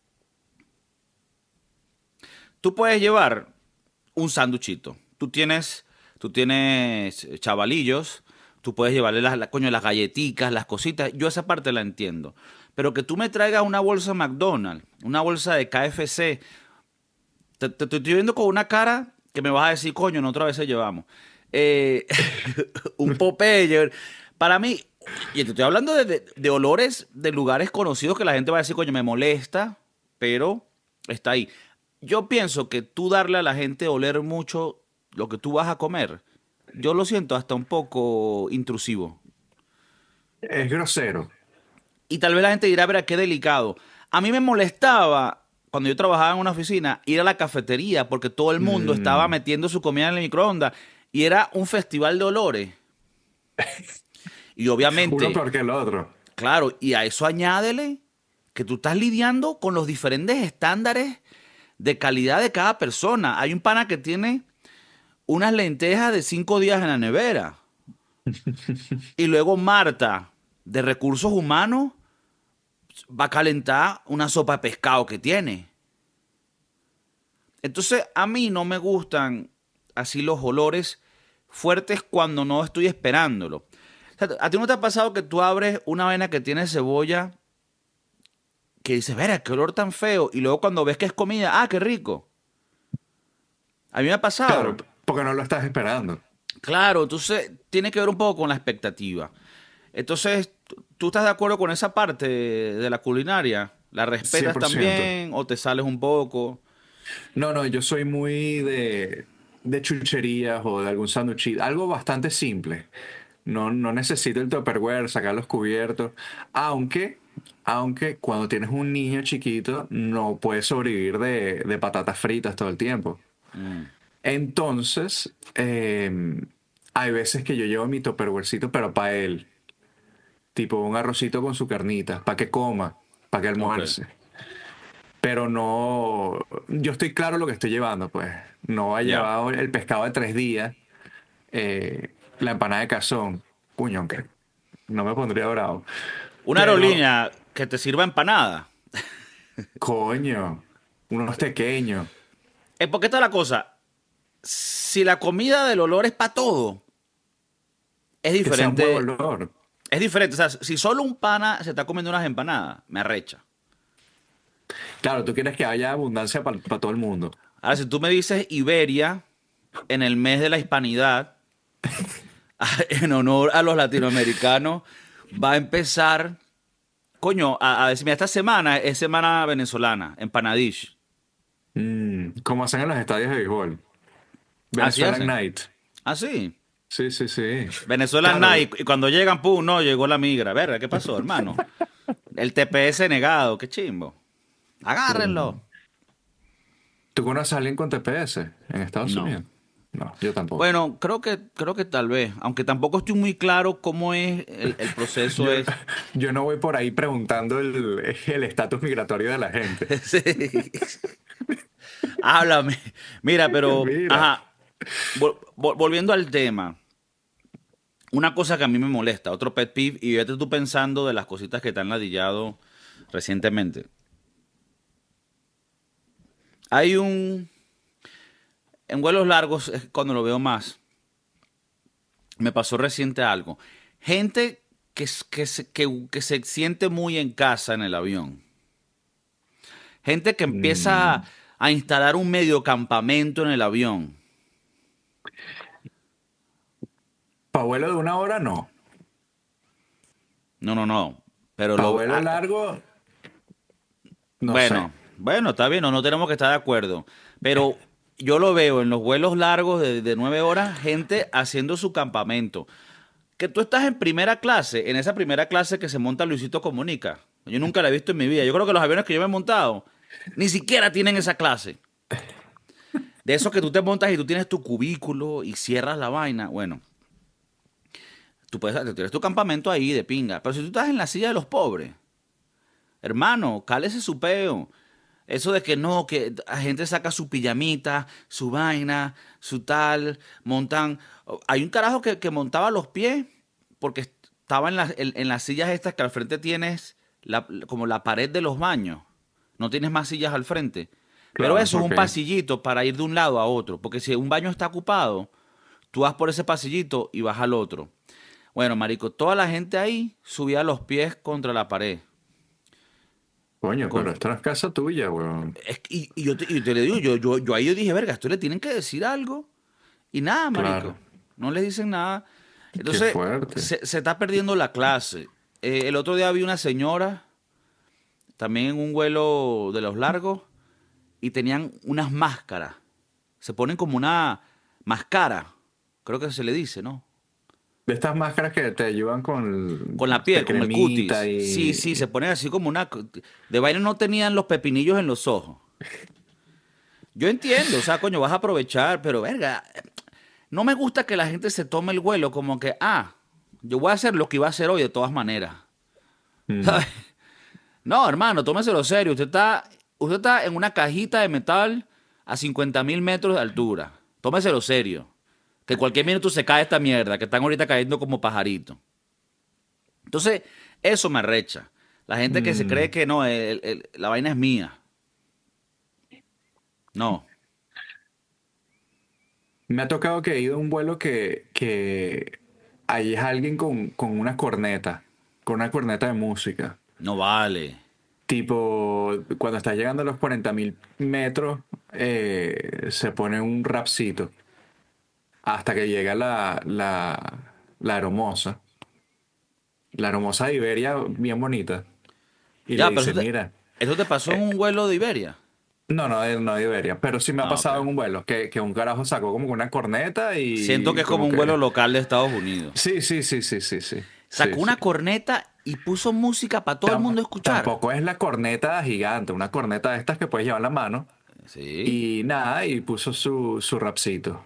Speaker 1: Tú puedes llevar un sanduchito. Tú tienes chavalillos, tú puedes llevarle coño, las galletitas, las cositas. Yo esa parte la entiendo. Pero que tú me traigas una bolsa McDonald's, una bolsa de KFC, te estoy viendo con una cara que me vas a decir, coño, nosotros a veces llevamos. Eh, un Popeye. Para mí, y te estoy hablando de olores de lugares conocidos que la gente va a decir, coño, me molesta, pero está ahí. Yo pienso que tú darle a la gente oler mucho lo que tú vas a comer, yo lo siento hasta un poco intrusivo.
Speaker 2: es grosero.
Speaker 1: Y tal vez la gente dirá, verá, qué delicado. A mí me molestaba cuando yo trabajaba en una oficina ir a la cafetería porque todo el mundo estaba
Speaker 2: Mm,
Speaker 1: metiendo su comida en el microondas y era un festival de olores. Y
Speaker 2: uno
Speaker 1: obviamente,
Speaker 2: peor que el otro.
Speaker 1: claro, y a eso añádele que tú estás lidiando con los diferentes estándares de calidad de cada persona. Hay un pana que tiene unas lentejas de 5 días en la nevera. Y luego Marta, de recursos humanos, va a calentar una sopa de pescado que tiene. Entonces, a mí no me gustan así los olores fuertes cuando no estoy esperándolo. O sea, ¿a ti no te ha pasado que tú abres una avena que tiene cebolla que dices, verá, qué olor tan feo? Y luego cuando ves que es comida, ah, qué rico. A mí me ha
Speaker 2: Claro,
Speaker 1: pasado.
Speaker 2: porque no lo estás esperando.
Speaker 1: Claro, entonces tiene que ver un poco con la expectativa. Entonces, ¿tú estás de acuerdo con esa parte de la culinaria? ¿La
Speaker 2: cien
Speaker 1: respetas
Speaker 2: por ciento
Speaker 1: también o te sales un poco?
Speaker 2: No, no, yo soy muy de chucherías o de algún sándwich, algo bastante simple. No, no necesito el Tupperware, sacar los cubiertos. Aunque, aunque cuando tienes un niño chiquito, no puedes sobrevivir de patatas fritas todo el tiempo.
Speaker 1: Mm,
Speaker 2: Entonces, hay veces que yo llevo mi Tupperwarecito, pero para él. Tipo un arrocito con su carnita, para que coma, para que
Speaker 1: ok.
Speaker 2: almuerce. Pero no, yo estoy claro lo que estoy llevando, pues. No ha
Speaker 1: Ya.
Speaker 2: llevado el pescado de 3 días, la empanada de cazón. Puño, que no me pondría bravo.
Speaker 1: Una
Speaker 2: Pero,
Speaker 1: aerolínea que te sirva empanada.
Speaker 2: coño, unos pequeños,
Speaker 1: Porque esta es la cosa. Si la comida del olor es para todo, es
Speaker 2: que sea un buen
Speaker 1: diferente.
Speaker 2: olor.
Speaker 1: Es diferente. O sea, si solo un pana se está comiendo unas empanadas, me arrecha.
Speaker 2: Claro, tú quieres que haya abundancia para todo el mundo.
Speaker 1: Ahora, si tú me dices Iberia en el mes de la hispanidad, en honor a los latinoamericanos, va a empezar, coño, a decirme, esta semana es semana venezolana, empanadish.
Speaker 2: Como hacen en los estadios de béisbol.
Speaker 1: Así
Speaker 2: Venezuelan
Speaker 1: hacen.
Speaker 2: Night.
Speaker 1: Así.
Speaker 2: Sí, sí, sí.
Speaker 1: Venezuela
Speaker 2: Claro,
Speaker 1: Night, y cuando llegan, pum, no, llegó la migra. Verga, ¿qué pasó, hermano? El TPS negado, qué chimbo. Agárrenlo.
Speaker 2: ¿tú conoces a alguien con TPS en Estados
Speaker 1: No.
Speaker 2: Unidos? No, yo tampoco.
Speaker 1: Bueno, creo que tal vez, aunque tampoco estoy muy claro cómo es el proceso
Speaker 2: Yo,
Speaker 1: es.
Speaker 2: yo no voy por ahí preguntando el estatus migratorio de la gente.
Speaker 1: Sí. Háblame. Mira, pero,
Speaker 2: Mira,
Speaker 1: ajá, volviendo al tema, una cosa que a mí me molesta, otro pet peeve, y vete tú pensando de las cositas que te han ladillado recientemente. Hay en vuelos largos es cuando lo veo más, me pasó reciente algo. Gente que se siente muy en casa en el avión. Gente que empieza a instalar un medio campamento en el avión.
Speaker 2: para vuelo de 1 hora no.
Speaker 1: No, no, no. Pero
Speaker 2: Para vuelo largo, no sé.
Speaker 1: bueno, está bien, no tenemos que estar de acuerdo. Pero yo lo veo en los vuelos largos de 9 horas, gente haciendo su campamento. Que tú estás en primera clase, en esa primera clase que se monta Luisito Comunica. Yo nunca la he visto en mi vida. Yo creo que los aviones que yo me he montado ni siquiera tienen esa clase. De esos que tú te montas y tú tienes tu cubículo y cierras la vaina. Bueno, tú tienes tu campamento ahí de pinga. Pero si tú estás en la silla de los pobres, hermano, cálese su peo. Eso de que no, que la gente saca su pijamita, su vaina, su tal, montan. Hay un carajo que montaba los pies porque estaba en las sillas estas que al frente tienes como la pared de los baños. No tienes más sillas al frente. Pero
Speaker 2: Claro,
Speaker 1: eso es un
Speaker 2: ok.
Speaker 1: pasillito para ir de un lado a otro. Porque si un baño está ocupado, tú vas por ese pasillito y vas al otro. Bueno, marico, toda la gente ahí subía los pies contra la pared.
Speaker 2: Coño, pero
Speaker 1: Con,
Speaker 2: esta no es casa tuya, weón.
Speaker 1: y yo te le digo, yo ahí yo dije, verga, esto le tienen que decir algo. Y nada,
Speaker 2: Claro,
Speaker 1: marico. No les dicen nada.
Speaker 2: qué
Speaker 1: Entonces,
Speaker 2: fuerte.
Speaker 1: se está perdiendo la clase. El otro día vi una señora, también en un vuelo de los largos, y tenían unas máscaras. Se ponen como una máscara, creo que se le dice, ¿no?
Speaker 2: De estas máscaras que te ayudan con
Speaker 1: Con la
Speaker 2: de
Speaker 1: piel, con el
Speaker 2: cremita
Speaker 1: cutis. Sí, sí, se ponen así como una. De vaina no tenían los pepinillos en los ojos. Yo entiendo, o sea, coño, vas a aprovechar, pero verga, no me gusta que la gente se tome el vuelo como que, yo voy a hacer lo que iba a hacer hoy de todas maneras.
Speaker 2: Mm.
Speaker 1: ¿Sabes? No, hermano, tómeselo serio. Usted está en una cajita de metal a 50.000 metros de altura. Tómeselo serio. Que cualquier minuto se cae esta mierda, que están ahorita cayendo como pajaritos. Entonces, eso me arrecha. La gente que se cree
Speaker 2: Mm.
Speaker 1: que no, la vaina es mía. No.
Speaker 2: Me ha tocado que he ido a un vuelo que ahí es alguien con con una corneta de música.
Speaker 1: No vale.
Speaker 2: Tipo, cuando estás llegando a los 40.000 metros, se pone un rapcito hasta que llega la hermosa. La hermosa de Iberia, bien bonita. Y le
Speaker 1: Ya, pero
Speaker 2: dice, mira,
Speaker 1: eso te pasó en un vuelo de Iberia.
Speaker 2: No, no, no debería, pero sí me ha
Speaker 1: Ah, ok.
Speaker 2: pasado en un vuelo que un carajo sacó como que una corneta
Speaker 1: Siento que
Speaker 2: y
Speaker 1: es como
Speaker 2: como
Speaker 1: un vuelo
Speaker 2: que...
Speaker 1: local de Estados Unidos.
Speaker 2: Sí, sí, sí, sí, sí, sí, sí,
Speaker 1: Sacó
Speaker 2: sí.
Speaker 1: una corneta y puso música para todo el mundo escuchar.
Speaker 2: Tampoco es la corneta gigante, una corneta de estas que puedes llevar en la mano
Speaker 1: Sí.
Speaker 2: y nada, y puso su rapcito.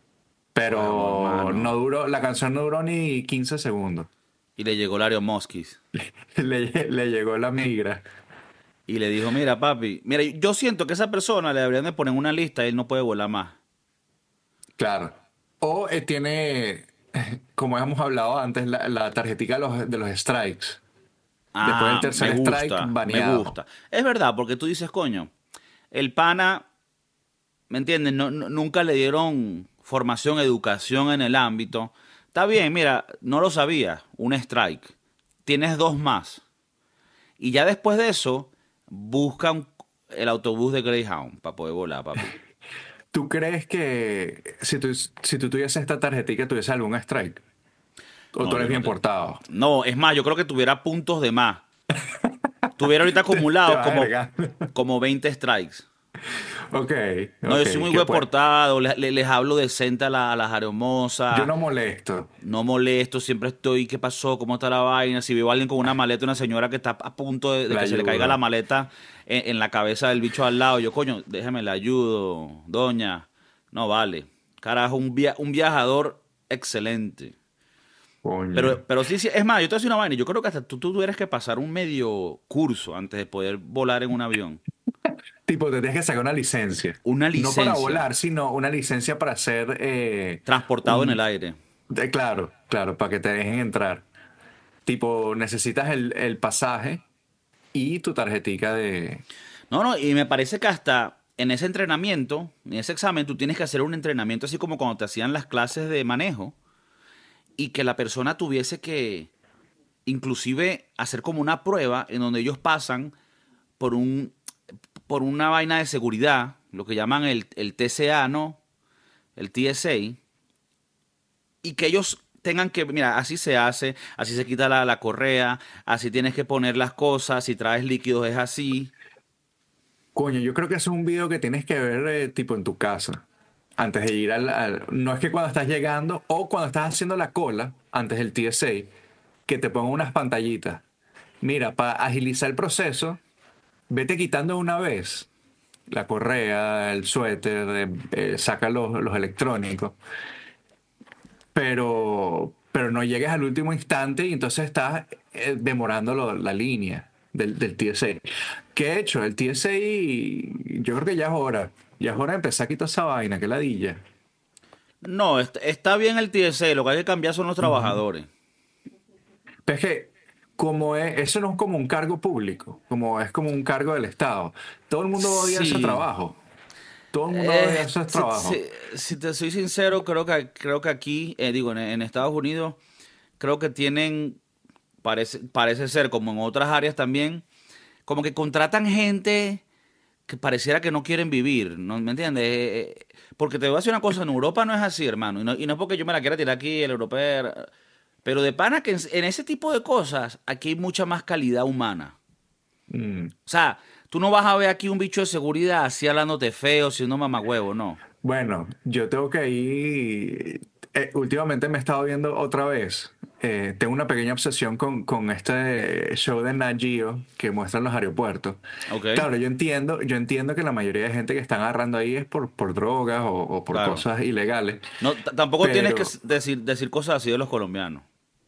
Speaker 1: Bueno,
Speaker 2: Pero no
Speaker 1: hermano.
Speaker 2: duró, la canción no duró ni 15 segundos.
Speaker 1: Y le llegó Lario Mosquis.
Speaker 2: Le llegó la migra,
Speaker 1: Y le dijo, mira, papi, mira, yo siento que esa persona le deberían de poner en una lista y él no puede volar más.
Speaker 2: claro. O tiene, como hemos hablado antes, la tarjetica de los strikes. Después del
Speaker 1: Ah,
Speaker 2: tercer strike,
Speaker 1: me
Speaker 2: baneado.
Speaker 1: gusta. Es verdad, porque tú dices, coño, el pana, ¿me entiendes? Nunca le dieron formación, educación en el ámbito. Está bien, mira, no lo sabía, un strike. Tienes dos más. Y ya después de eso, buscan el autobús de Greyhound para poder volar, papi.
Speaker 2: ¿Tú crees que si tú tuvieses esta tarjetica, tuviese algún strike? ¿O tú
Speaker 1: No,
Speaker 2: eres
Speaker 1: yo no
Speaker 2: bien
Speaker 1: te...
Speaker 2: portado?
Speaker 1: No, es más, yo creo que tuviera puntos de más. Tuviera ahorita
Speaker 2: Te
Speaker 1: acumulados
Speaker 2: vas agregando.
Speaker 1: como 20 strikes.
Speaker 2: Ok,
Speaker 1: No, yo
Speaker 2: ok.
Speaker 1: soy muy
Speaker 2: ¿Qué
Speaker 1: buen
Speaker 2: pues?
Speaker 1: portado, les hablo decente a las
Speaker 2: Yo
Speaker 1: aeromosas,
Speaker 2: no molesto.
Speaker 1: no molesto, siempre estoy, ¿qué pasó? ¿Cómo está la vaina? Si veo a alguien con una maleta, una señora que está a punto de
Speaker 2: La
Speaker 1: que se le caiga la
Speaker 2: ayudo.
Speaker 1: maleta en la cabeza del bicho al lado, yo, coño, déjeme, le ayudo, doña. No, vale. Carajo, un viajador excelente.
Speaker 2: Coño.
Speaker 1: Pero sí, sí, es más, yo te voy a decir una vaina, yo creo que hasta tú tuvieras que pasar un medio curso antes de poder volar en un avión.
Speaker 2: Tipo, te tienes que sacar una licencia.
Speaker 1: Una
Speaker 2: No para
Speaker 1: licencia,
Speaker 2: volar, sino una licencia para hacer
Speaker 1: transportado en el
Speaker 2: un...
Speaker 1: aire.
Speaker 2: claro, claro, para que te dejen entrar. Tipo, necesitas el pasaje y tu tarjetica de...
Speaker 1: No, no, y me parece que hasta en ese entrenamiento, en ese examen, tú tienes que hacer un entrenamiento así como cuando te hacían las clases de manejo y que la persona tuviese que inclusive hacer como una prueba en donde ellos pasan por por una vaina de seguridad, lo que llaman el TCA, ¿no? El TSA, y que ellos tengan que, mira, así se hace, así se quita la correa, así tienes que poner las cosas, si traes líquidos es así.
Speaker 2: Coño, yo creo que eso es un video que tienes que ver tipo en tu casa. Antes de ir no es que cuando estás llegando o cuando estás haciendo la cola, antes del TSA, que te pongan unas pantallitas. Mira, para agilizar el proceso, vete quitando de una vez la correa, el suéter, saca los electrónicos, pero no llegues al último instante y entonces estás demorando la línea del TSA. ¿Qué he hecho? El TSA, yo creo que ya es hora. Ya es hora de empezar a quitar esa vaina, que ladilla.
Speaker 1: No, está bien el TSA, lo que hay que cambiar son los
Speaker 2: Ujú.
Speaker 1: trabajadores.
Speaker 2: Pero es que como eso no es como un cargo público, como es como un cargo del Estado. Todo el mundo odia ese
Speaker 1: Sí,
Speaker 2: trabajo. Todo el mundo odia ese trabajo.
Speaker 1: si te soy sincero, creo que aquí, digo, en Estados Unidos, creo que tienen, parece ser como en otras áreas también, como que contratan gente que pareciera que no quieren vivir, ¿no? ¿Me entiendes? Porque te voy a decir una cosa, en Europa no es así, hermano, y no es porque yo me la quiera tirar aquí, el europeo, pero de pana que en ese tipo de cosas, aquí hay mucha más calidad humana.
Speaker 2: Mm.
Speaker 1: O sea, tú no vas a ver aquí un bicho de seguridad así hablándote feo, siendo mamagüevo, no.
Speaker 2: Bueno, yo tengo que ir. Últimamente me he estado viendo otra vez. Tengo una pequeña obsesión con este show de Nat Geo que muestran los aeropuertos.
Speaker 1: Ok,
Speaker 2: Claro, yo entiendo que la mayoría de gente que están agarrando ahí es por drogas o por
Speaker 1: claro.
Speaker 2: cosas ilegales,
Speaker 1: No, tampoco tienes que
Speaker 2: pero
Speaker 1: decir cosas así de los colombianos.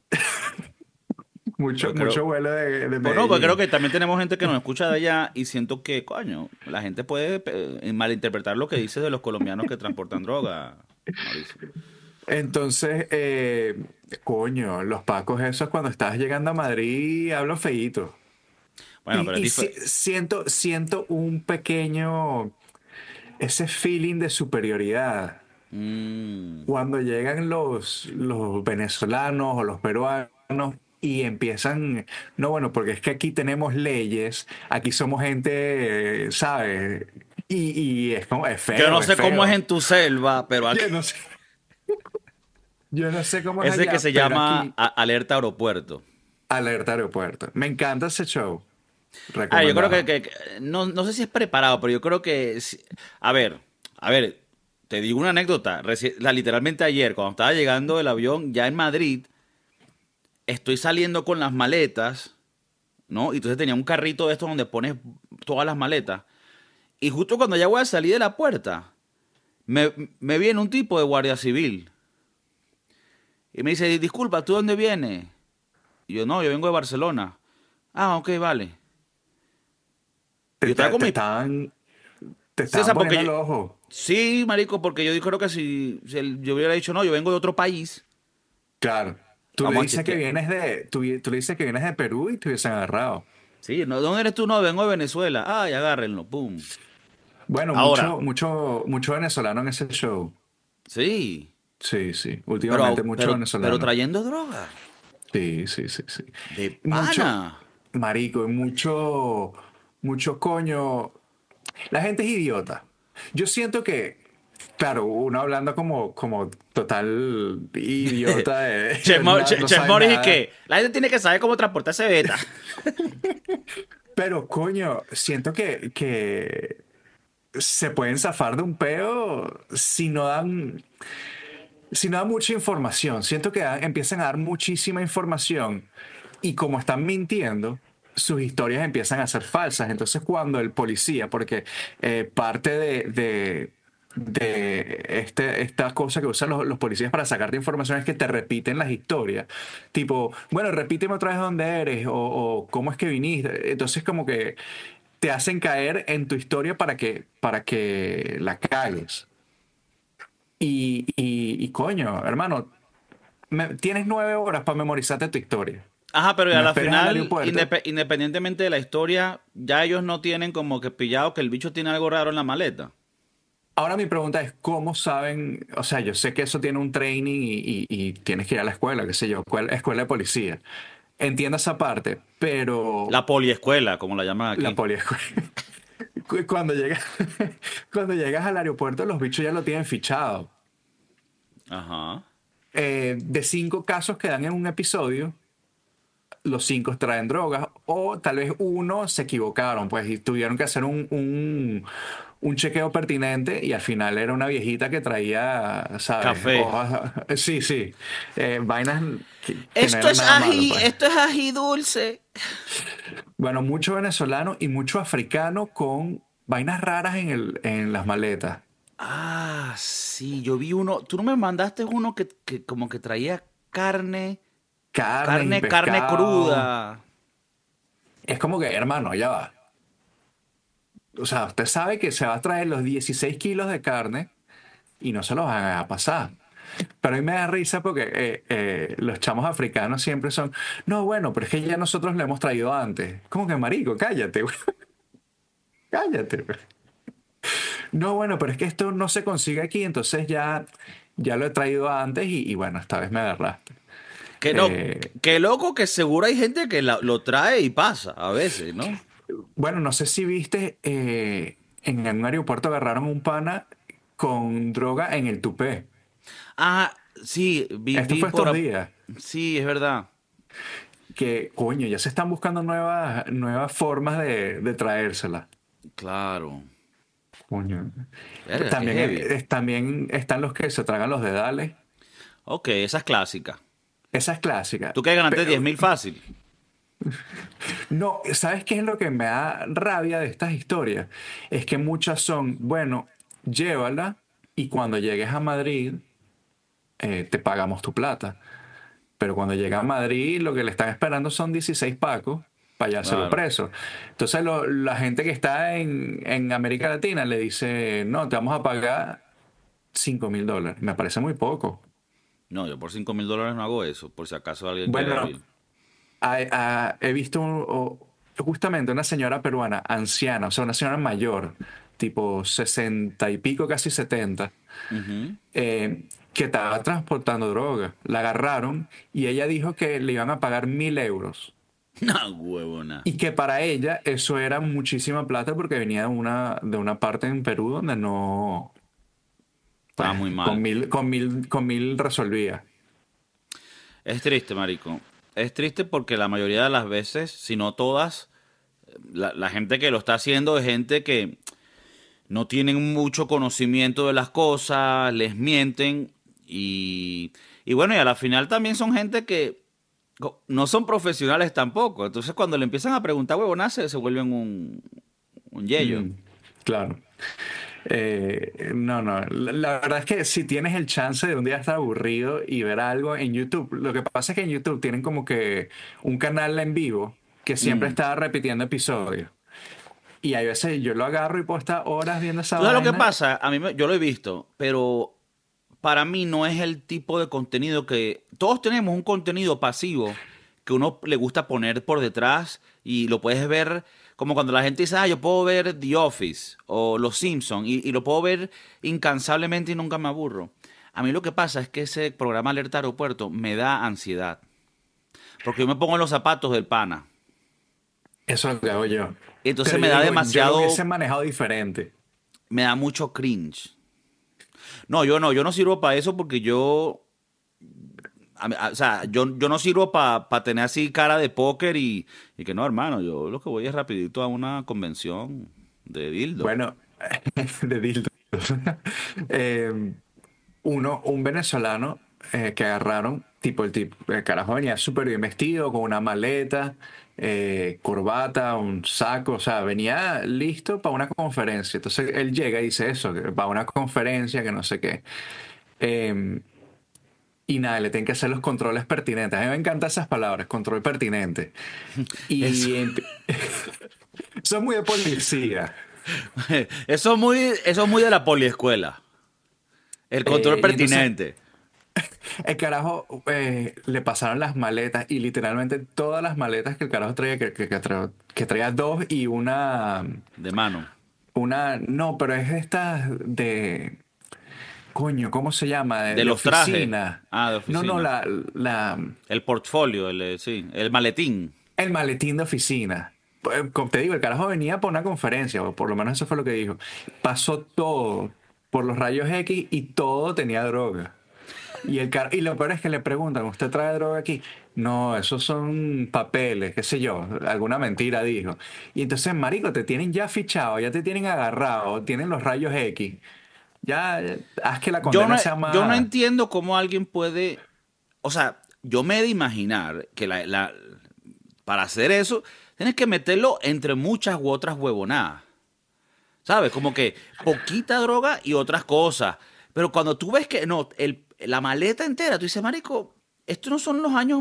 Speaker 2: mucho,
Speaker 1: Porque
Speaker 2: mucho
Speaker 1: creo,
Speaker 2: vuelo de
Speaker 1: pues no, porque creo
Speaker 2: Medellín.
Speaker 1: que también tenemos gente que nos escucha de allá y siento que, coño, la gente puede malinterpretar lo que dices de los colombianos que transportan droga, Mauricio.
Speaker 2: Entonces, coño, los pacos esos cuando estás llegando a Madrid hablo feíto.
Speaker 1: Bueno, pero es diferente.
Speaker 2: Siento un pequeño, ese feeling de superioridad cuando llegan los venezolanos o los peruanos y empiezan, no, bueno, porque es que aquí tenemos leyes, aquí somos gente, ¿sabes? Y es como, es
Speaker 1: Yo
Speaker 2: feo,
Speaker 1: no
Speaker 2: es
Speaker 1: sé cómo es
Speaker 2: feo.
Speaker 1: en tu selva, pero aquí,
Speaker 2: Yo no sé, yo no sé cómo es
Speaker 1: ese que
Speaker 2: allá,
Speaker 1: se
Speaker 2: pero
Speaker 1: llama
Speaker 2: aquí,
Speaker 1: Alerta Aeropuerto.
Speaker 2: alerta aeropuerto. Me encanta ese show.
Speaker 1: Yo creo que,
Speaker 2: Recomendado.
Speaker 1: no sé si es preparado, pero yo creo que... a ver, te digo una anécdota. Literalmente ayer, cuando estaba llegando del avión, ya en Madrid, estoy saliendo con las maletas, ¿no? Y entonces tenía un carrito de estos donde pones todas las maletas. Y justo cuando ya voy a salir de la puerta, me viene un tipo de guardia civil. Y me dice, disculpa, ¿tú dónde vienes? Y yo, no, yo vengo de Barcelona. Ah, ok, vale. Y
Speaker 2: Te,
Speaker 1: yo estaba
Speaker 2: te-
Speaker 1: con
Speaker 2: te
Speaker 1: mi...
Speaker 2: estaban, te
Speaker 1: Sí, o
Speaker 2: estaban
Speaker 1: sea,
Speaker 2: poniendo
Speaker 1: porque
Speaker 2: el ojo.
Speaker 1: sí, marico, porque yo creo que si yo hubiera dicho, no, yo vengo de otro país,
Speaker 2: Claro. Tú le
Speaker 1: vamos a
Speaker 2: dices que
Speaker 1: chequear.
Speaker 2: tú le dices que vienes de Perú y te hubiesen agarrado.
Speaker 1: Sí, no, ¿dónde eres tú? No, vengo de Venezuela. Ay, agárrenlo, pum.
Speaker 2: Bueno,
Speaker 1: Ahora,
Speaker 2: mucho venezolano en ese show.
Speaker 1: sí,
Speaker 2: Sí, sí. Últimamente mucho
Speaker 1: pero
Speaker 2: venezolano.
Speaker 1: trayendo droga.
Speaker 2: Sí, sí, sí, sí.
Speaker 1: De
Speaker 2: Mucho,
Speaker 1: pana.
Speaker 2: marico, y mucho coño. La gente es idiota. Yo siento que, claro, uno hablando como total idiota, no
Speaker 1: Chef
Speaker 2: sabe
Speaker 1: Morris y
Speaker 2: nada.
Speaker 1: que la gente tiene que saber cómo transportarse beta.
Speaker 2: Pero, coño, siento que se pueden zafar de un peo si no dan mucha información. Siento que empiezan a dar muchísima información y como están mintiendo, sus historias empiezan a ser falsas. Entonces, cuando el policía, porque parte de esta cosa que usan los policías para sacarte información es que te repiten las historias. Tipo, bueno, repíteme otra vez dónde eres o cómo es que viniste. Entonces, como que te hacen caer en tu historia para que la cagues. Y coño, hermano, tienes 9 horas para memorizarte tu historia.
Speaker 1: Ajá, pero a
Speaker 2: Me
Speaker 1: la
Speaker 2: esperas al
Speaker 1: final,
Speaker 2: aeropuerto.
Speaker 1: independientemente de la historia, ya ellos no tienen como que pillado que el bicho tiene algo raro en la maleta.
Speaker 2: Ahora mi pregunta es, ¿cómo saben? O sea, yo sé que eso tiene un training y tienes que ir a la escuela, qué sé yo, escuela de policía. Entiendo esa parte, pero
Speaker 1: La poliescuela, como la llaman
Speaker 2: la
Speaker 1: aquí.
Speaker 2: poliescuela, cuando llegas, cuando llegas al aeropuerto, los bichos ya lo tienen fichado.
Speaker 1: Ajá.
Speaker 2: De 5 casos que dan en un episodio, los 5 traen drogas o tal vez uno se equivocaron, pues y tuvieron que hacer un chequeo pertinente y al final era una viejita que traía, ¿sabes?
Speaker 1: Café.
Speaker 2: Hojas, sí, sí, vainas que no eran nada malo, pues.
Speaker 1: Esto es ají dulce.
Speaker 2: Bueno, mucho venezolano y mucho africano con vainas raras en las maletas.
Speaker 1: Ah, sí, yo vi uno. Tú no me mandaste uno que como que traía carne,
Speaker 2: Carnes y
Speaker 1: carne
Speaker 2: pescado.
Speaker 1: cruda.
Speaker 2: Es como que, hermano, ya va. O sea, usted sabe que se va a traer los 16 kilos de carne y no se los van a pasar. Pero a mí me da risa porque los chamos africanos siempre son, no, bueno, pero es que ya nosotros lo hemos traído antes. Como que, marico, cállate, güey, cállate, güey. No, bueno, pero es que esto no se consigue aquí, entonces ya lo he traído antes y bueno, esta vez me agarraste.
Speaker 1: Que no,
Speaker 2: Eh,
Speaker 1: qué loco que seguro hay gente que lo trae y pasa a veces, ¿no?
Speaker 2: bueno, no sé si viste, en un aeropuerto agarraron un pana con droga en el tupé.
Speaker 1: Ah, sí,
Speaker 2: Esto
Speaker 1: vi
Speaker 2: fue
Speaker 1: por...
Speaker 2: estos días.
Speaker 1: Sí, es verdad.
Speaker 2: Que, coño, ya se están buscando nuevas formas de traérsela.
Speaker 1: Claro.
Speaker 2: Coño.
Speaker 1: Verga, qué
Speaker 2: También,
Speaker 1: heavy.
Speaker 2: también están los que se tragan los dedales.
Speaker 1: Ok, esa es clásica.
Speaker 2: Esa es clásica.
Speaker 1: Tú que ganaste
Speaker 2: Pero
Speaker 1: 10.000 fácil.
Speaker 2: no, ¿sabes qué es lo que me da rabia de estas historias? Es que muchas son, bueno, llévala y cuando llegues a Madrid te pagamos tu plata. Pero cuando llega a Madrid, lo que le están esperando son 16 pacos para llevárselo
Speaker 1: Claro.
Speaker 2: preso. Entonces, la gente que está en América Latina le dice, no, te vamos a pagar $5.000. Me parece muy poco.
Speaker 1: No, yo por $5.000 no hago eso, por si acaso alguien quiere
Speaker 2: Bueno,
Speaker 1: abrir.
Speaker 2: he visto justamente una señora peruana, anciana, o sea, una señora mayor, tipo 60 y pico, casi 70,
Speaker 1: Ujú.
Speaker 2: que estaba transportando droga. La agarraron y ella dijo que le iban a pagar 1.000 euros.
Speaker 1: No, huevona.
Speaker 2: Y que para ella eso era muchísima plata porque venía de una parte en Perú donde no,
Speaker 1: Estaba
Speaker 2: pues
Speaker 1: muy
Speaker 2: con
Speaker 1: mal.
Speaker 2: mil resolvía.
Speaker 1: Es triste, marico. Es triste porque la mayoría de las veces, si no todas, La gente que lo está haciendo es gente que no tienen mucho conocimiento de las cosas, les mienten y bueno, y a la final también son gente que no son profesionales tampoco. Entonces cuando le empiezan a preguntar huevonadas se vuelven un yello.
Speaker 2: Mm, claro. No, no. La verdad es que si tienes el chance de un día estar aburrido y ver algo en YouTube, lo que pasa es que en YouTube tienen como que un canal en vivo que siempre
Speaker 1: Mm.
Speaker 2: está repitiendo episodios. Y hay veces yo lo agarro y puedo estar horas viendo esa
Speaker 1: ¿Tú sabes lo que
Speaker 2: vaina.
Speaker 1: pasa? Yo lo he visto, pero para mí no es el tipo de contenido que... Todos tenemos un contenido pasivo que uno le gusta poner por detrás y lo puedes ver como cuando la gente dice, ah, yo puedo ver The Office o Los Simpsons y lo puedo ver incansablemente y nunca me aburro. A mí lo que pasa es que ese programa Alerta Aeropuerto me da ansiedad, porque yo me pongo en los zapatos del pana.
Speaker 2: Eso es lo que hago yo.
Speaker 1: Y entonces
Speaker 2: Pero
Speaker 1: me
Speaker 2: yo
Speaker 1: da
Speaker 2: digo, yo lo hubiese
Speaker 1: demasiado,
Speaker 2: manejado diferente.
Speaker 1: me da mucho cringe. No, yo no sirvo para eso porque o sea, yo no sirvo para tener así cara de póker y que no, hermano, yo lo que voy es rapidito a una convención de dildo.
Speaker 2: Bueno, de dildo. Eh, un venezolano que agarraron, tipo el carajo venía súper bien vestido, con una maleta, corbata, un saco, o sea, venía listo para una conferencia. Entonces él llega y dice eso, que va a una conferencia, que no sé qué. Eh, y nada, le tienen que hacer los controles pertinentes. A mí me encantan esas palabras, control pertinente.
Speaker 1: Eso,
Speaker 2: Y son muy de policía.
Speaker 1: eso es muy de la poliescuela. El control
Speaker 2: Y entonces
Speaker 1: pertinente.
Speaker 2: el carajo le pasaron las maletas y literalmente todas las maletas que el carajo traía, que traía dos y
Speaker 1: De mano.
Speaker 2: no, pero es esta de, coño, ¿cómo se llama?
Speaker 1: De
Speaker 2: De
Speaker 1: los trajes.
Speaker 2: oficina.
Speaker 1: Ah, de
Speaker 2: No, no,
Speaker 1: oficina.
Speaker 2: la,
Speaker 1: El portfolio, sí, el maletín.
Speaker 2: el maletín de oficina. Como te digo, el carajo venía por una conferencia, o por lo menos eso fue lo que dijo. Pasó todo por los rayos X y todo tenía droga. Y lo peor es que le preguntan, ¿usted trae droga aquí? No, esos son papeles, qué sé yo, alguna mentira dijo. Y entonces, marico, te tienen ya fichado, ya te tienen agarrado, tienen los rayos X. Ya, haz que la condena sea
Speaker 1: Yo no
Speaker 2: más...
Speaker 1: entiendo cómo alguien puede, o sea, yo me he de imaginar que para hacer eso tienes que meterlo entre muchas u otras huevonadas, ¿sabes? Como que poquita droga y otras cosas. Pero cuando tú ves que no, la maleta entera, tú dices, marico, estos no son los años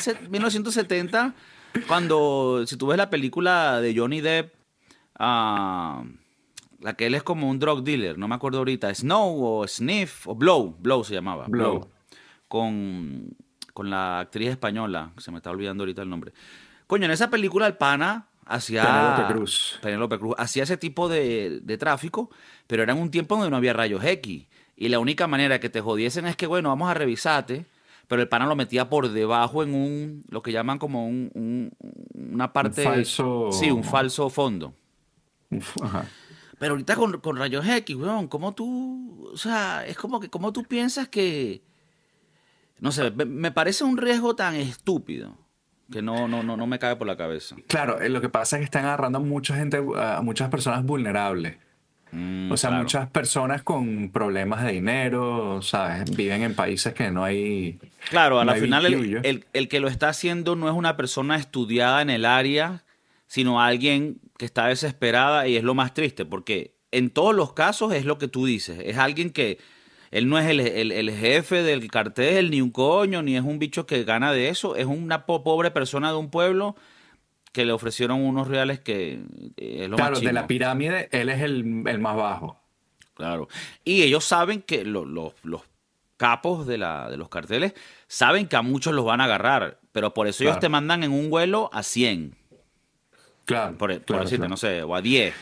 Speaker 1: 1970, cuando, si tú ves la película de Johnny Depp, ah, la que él es como un drug dealer, no me acuerdo ahorita, Snow o Sniff o Blow se llamaba, Blow,
Speaker 2: Blow.
Speaker 1: con, con la actriz española, se me está olvidando ahorita el nombre. Coño, en esa película el pana
Speaker 2: Penélope
Speaker 1: hacía,
Speaker 2: Cruz.
Speaker 1: Penélope Cruz, hacía ese tipo de tráfico, pero era en un tiempo donde no había rayos X. Y la única manera que te jodiesen es que, bueno, vamos a revisarte, pero el pana lo metía por debajo en lo que llaman como una
Speaker 2: Un
Speaker 1: parte, sí, un
Speaker 2: falso...
Speaker 1: falso fondo.
Speaker 2: Ajá.
Speaker 1: Pero ahorita con rayos X, weón, ¿cómo tú, o sea, es como que, ¿cómo tú piensas que, no sé, me parece un riesgo tan estúpido que no me cabe por la cabeza.
Speaker 2: Claro, lo que pasa es que están agarrando a mucha gente, a muchas personas vulnerables. O sea,
Speaker 1: Claro.
Speaker 2: muchas personas con problemas de dinero, ¿sabes? Viven en países que
Speaker 1: Claro, a
Speaker 2: no
Speaker 1: la
Speaker 2: hay
Speaker 1: final
Speaker 2: billuyo.
Speaker 1: el que lo está haciendo no es una persona estudiada en el área, sino alguien que está desesperada y es lo más triste, porque en todos los casos es lo que tú dices, es alguien que él no es el jefe del cartel, ni un coño, ni es un bicho que gana de eso, es una pobre persona de un pueblo que le ofrecieron unos reales que es lo más
Speaker 2: Claro, de la
Speaker 1: chimbo.
Speaker 2: pirámide, él es el más bajo.
Speaker 1: Claro. Y ellos saben que los capos de los carteles saben que a muchos los van a agarrar, pero por eso ellos te
Speaker 2: Claro,
Speaker 1: mandan en un vuelo a 100
Speaker 2: claro,
Speaker 1: por
Speaker 2: claro,
Speaker 1: decirte,
Speaker 2: claro.
Speaker 1: no sé, o a 10.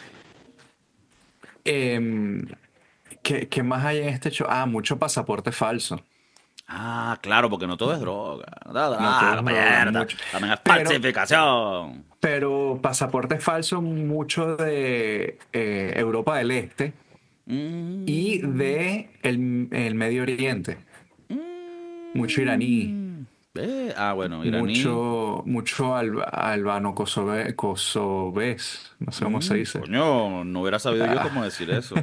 Speaker 2: Em, ¿qué más hay en este show? Ah, mucho pasaporte falso.
Speaker 1: Ah, claro, porque no todo es droga. No todo es
Speaker 2: No todo
Speaker 1: droga,
Speaker 2: es droga,
Speaker 1: mierda.
Speaker 2: mucho.
Speaker 1: También es
Speaker 2: Pero,
Speaker 1: falsificación.
Speaker 2: pero pasaporte falso mucho de Europa del Este y
Speaker 1: Mm,
Speaker 2: de el Medio Oriente. Mucho iraní.
Speaker 1: mm. Bueno, iraní.
Speaker 2: Mucho albano kosovés, no sé cómo se dice.
Speaker 1: Coño, no hubiera sabido yo cómo decir eso.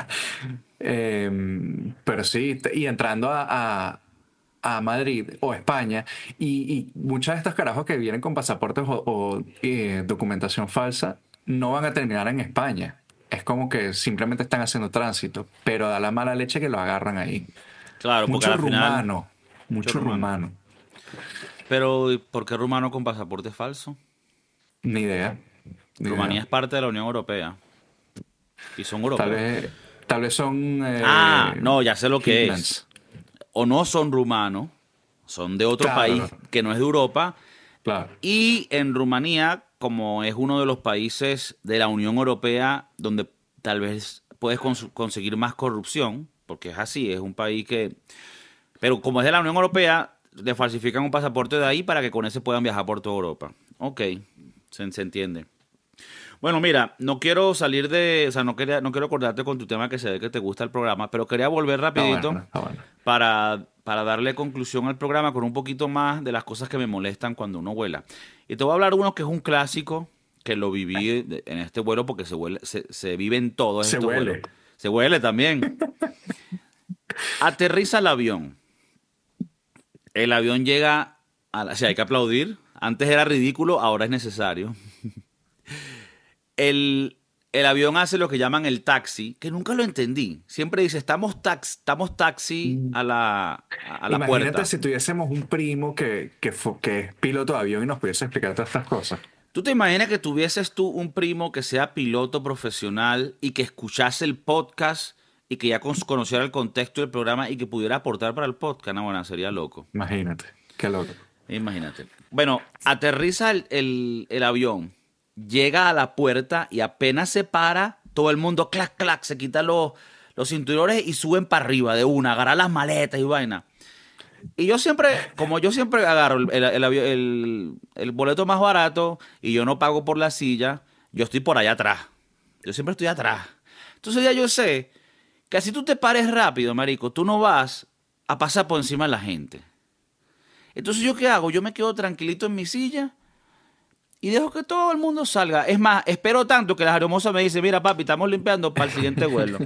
Speaker 2: Pero sí, y entrando a Madrid o España, y muchos de estos carajos que vienen con pasaportes o documentación falsa no van a terminar en España. Es como que simplemente están haciendo tránsito, pero da la mala leche que lo agarran ahí.
Speaker 1: Claro, porque
Speaker 2: Mucho
Speaker 1: al final,
Speaker 2: rumano,
Speaker 1: mucho
Speaker 2: mucho
Speaker 1: rumano.
Speaker 2: rumano.
Speaker 1: Pero, ¿y por qué rumano con pasaporte falso?
Speaker 2: Ni idea, ni
Speaker 1: Rumanía
Speaker 2: idea.
Speaker 1: es parte de la Unión Europea y son
Speaker 2: Tal
Speaker 1: europeos.
Speaker 2: vez, tal vez son
Speaker 1: No, ya sé lo que es.
Speaker 2: hitmans.
Speaker 1: O no son rumanos, son de otro país
Speaker 2: Claro,
Speaker 1: que no es de Europa.
Speaker 2: claro.
Speaker 1: Y en Rumanía, como es uno de los países de la Unión Europea donde tal vez puedes conseguir más corrupción, porque es así, es un país que... Pero como es de la Unión Europea, le falsifican un pasaporte de ahí para que con ese puedan viajar por toda Europa. Ok, se entiende. Bueno, mira, no quiero salir de... O sea, no quiero acordarte con tu tema que se ve que te gusta el programa, pero quería volver
Speaker 2: Está
Speaker 1: rapidito
Speaker 2: bueno, está bueno.
Speaker 1: para darle conclusión al programa con un poquito más de las cosas que me molestan cuando uno vuela. Y te voy a hablar uno que es un clásico, que lo viví en este vuelo porque se vive en todos
Speaker 2: Se
Speaker 1: estos vuelos.
Speaker 2: huele.
Speaker 1: Se huele también. Aterriza el avión. El avión llega o sea, hay que aplaudir. Antes era ridículo, ahora es necesario. El avión hace lo que llaman el taxi, que nunca lo entendí. Siempre dice, estamos taxi
Speaker 2: Mm.
Speaker 1: a la
Speaker 2: Imagínate
Speaker 1: puerta.
Speaker 2: si tuviésemos un primo que es piloto de avión y nos pudiese explicar todas estas cosas.
Speaker 1: ¿Tú te imaginas que tuvieses tú un primo que sea piloto profesional y que escuchase el podcast y que ya conociera el contexto del programa y que pudiera aportar para el podcast? No, bueno, sería loco.
Speaker 2: Imagínate, qué loco.
Speaker 1: Imagínate. Bueno, aterriza el avión, llega a la puerta y apenas se para, todo el mundo, clac, clac, se quita los cinturones y suben para arriba de una, agarrar las maletas y vaina. Y como yo siempre agarro el boleto más barato y yo no pago por la silla, yo estoy por allá atrás. Yo siempre estoy atrás. Entonces ya yo sé que si tú te pares rápido, marico, tú no vas a pasar por encima de la gente. Entonces, ¿yo qué hago? Yo me quedo tranquilito en mi silla y dejo que todo el mundo salga. Es más, espero tanto que la hermosa me dice, mira, papi, estamos limpiando para el siguiente vuelo.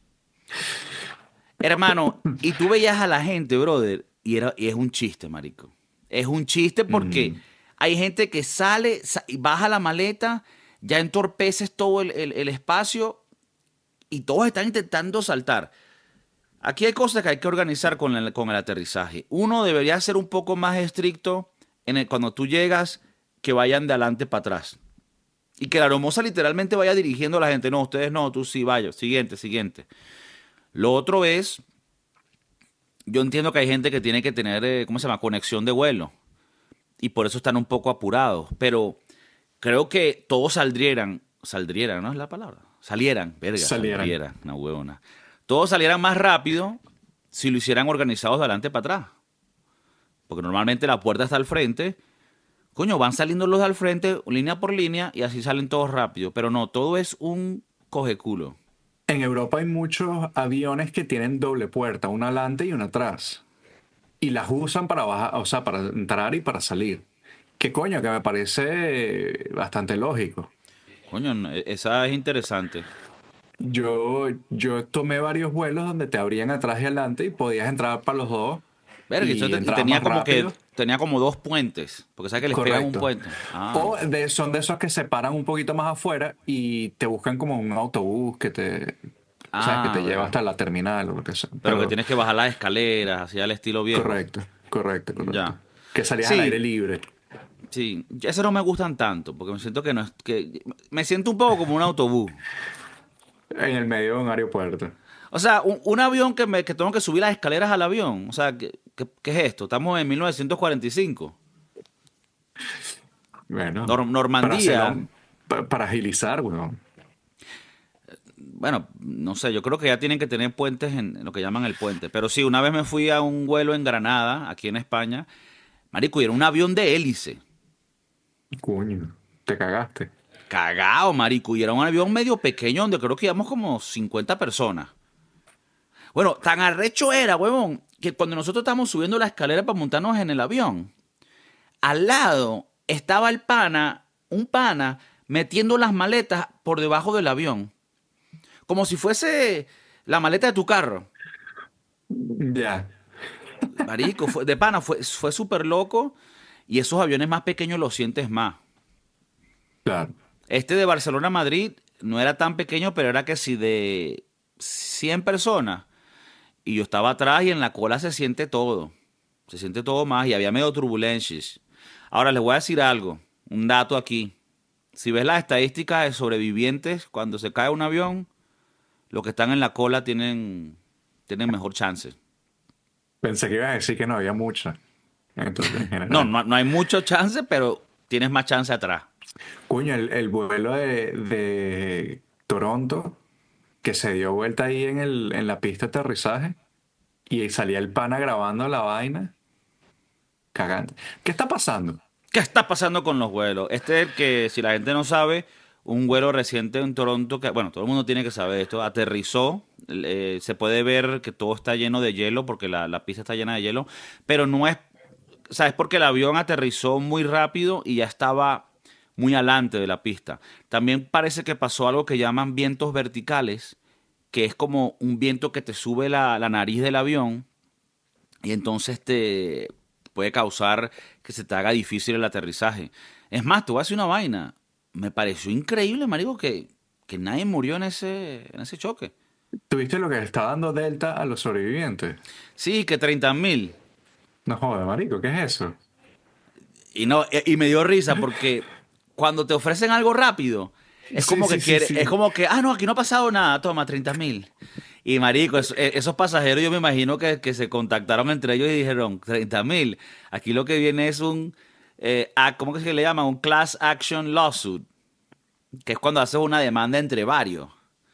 Speaker 1: Hermano, y tú veías a la gente, brother, y es un chiste, marico. Es un chiste porque
Speaker 2: Mm.
Speaker 1: hay gente que sale, y baja la maleta, ya entorpeces todo el espacio y todos están intentando saltar. Aquí hay cosas que hay que organizar con el aterrizaje. Uno debería ser un poco más estricto cuando tú llegas, que vayan de adelante para atrás. Y que la hermosa literalmente vaya dirigiendo a la gente. No, ustedes no, tú sí, vaya. Siguiente, siguiente. Lo otro es, yo entiendo que hay gente que tiene que tener, ¿cómo se llama? Conexión de vuelo. Y por eso están un poco apurados. Pero creo que todos saldrieran, ¿no es la palabra?
Speaker 2: Salieran.
Speaker 1: Saldrieran, una huevona. Todos salieran más rápido si lo hicieran organizados de adelante para atrás. Porque normalmente la puerta está al frente. Coño, van saliendo los de al frente, línea por línea, y así salen todos rápido. Pero no, todo es un cogeculo.
Speaker 2: En Europa hay muchos aviones que tienen doble puerta, una adelante y una atrás. Y las usan para bajar, o sea, para entrar y para salir. ¿Qué coño? Que me parece bastante lógico.
Speaker 1: Coño, esa es interesante.
Speaker 2: Yo tomé varios vuelos donde te abrían atrás y adelante y podías entrar para los dos
Speaker 1: Verga,
Speaker 2: y
Speaker 1: y
Speaker 2: entrabas más rápido.
Speaker 1: tenía como dos puentes. Porque sabes que les pegan un
Speaker 2: Correcto.
Speaker 1: puente.
Speaker 2: O son de esos que se paran un poquito más afuera y te buscan como un autobús sabes, que te lleva
Speaker 1: Verdad.
Speaker 2: hasta la terminal o lo que sea.
Speaker 1: Pero que
Speaker 2: Pero
Speaker 1: tienes que bajar las escaleras, así al estilo viejo.
Speaker 2: correcto.
Speaker 1: Ya.
Speaker 2: Que salías al aire
Speaker 1: Sí,
Speaker 2: libre
Speaker 1: sí. Esos no me gustan tanto, porque me siento que no es, que me siento un poco como un autobús.
Speaker 2: en el medio de un aeropuerto.
Speaker 1: O sea, un avión que tengo que subir las escaleras al avión. O sea, ¿qué es esto? Estamos en 1945.
Speaker 2: Bueno, para
Speaker 1: Normandía.
Speaker 2: hacerlo, para agilizar, weón.
Speaker 1: Bueno, no sé, yo creo que ya tienen que tener puentes en lo que llaman el puente. Pero sí, una vez me fui a un vuelo en Granada, aquí en España. Marico, y era un avión de hélice.
Speaker 2: Coño, te cagaste.
Speaker 1: Cagado, marico. Y era un avión medio pequeño donde creo que íbamos como 50 personas. Bueno, tan arrecho era, huevón, que cuando nosotros estábamos subiendo la escalera para montarnos en el avión, al lado estaba un pana, metiendo las maletas por debajo del avión. Como si fuese la maleta de tu carro.
Speaker 2: Ya,
Speaker 1: Marico, de pana, fue súper loco. Y esos aviones más pequeños los sientes más.
Speaker 2: claro.
Speaker 1: Este de Barcelona a Madrid no era tan pequeño, pero era que si de 100 personas. Y yo estaba atrás y en la cola se siente todo. Se siente todo más y había medio turbulencias. Ahora les voy a decir algo, un dato aquí. Si ves las estadísticas de sobrevivientes, cuando se cae un avión, los que están en la cola tienen mejor chance.
Speaker 2: Pensé que iba a decir que no había mucha. Entonces, en
Speaker 1: No,
Speaker 2: general.
Speaker 1: no hay mucho chance, pero tienes más chance atrás.
Speaker 2: Coño, el vuelo de Toronto, que se dio vuelta ahí en la pista de aterrizaje y salía el pana grabando la vaina. Cagante. ¿Qué está pasando?
Speaker 1: ¿Qué está pasando con los vuelos? Este es el que, si la gente no sabe, un vuelo reciente en Toronto, que, bueno, todo el mundo tiene que saber esto, aterrizó, se puede ver que todo está lleno de hielo, porque la pista está llena de hielo, pero no es, o sea, es porque el avión aterrizó muy rápido y ya estaba muy alante de la pista. También parece que pasó algo que llaman vientos verticales, que es como un viento que te sube la nariz del avión y entonces te puede causar que se te haga difícil el aterrizaje. Es más, te voy a decir una vaina. Me pareció increíble, marico, que nadie murió en ese choque.
Speaker 2: ¿Tuviste lo que le está dando Delta a los sobrevivientes?
Speaker 1: Sí, que 30.000.
Speaker 2: No jodas, marico, ¿qué es eso?
Speaker 1: Y no, y me dio risa porque cuando te ofrecen algo rápido, es
Speaker 2: Sí,
Speaker 1: como que
Speaker 2: sí, sí,
Speaker 1: quiere, es
Speaker 2: sí.
Speaker 1: como que, no, aquí no ha pasado nada, toma 30.000. Y marico, esos pasajeros yo me imagino que se contactaron entre ellos y dijeron, 30.000. Aquí lo que viene es ¿cómo que se le llama? Un class action lawsuit, que es cuando haces una demanda entre varios.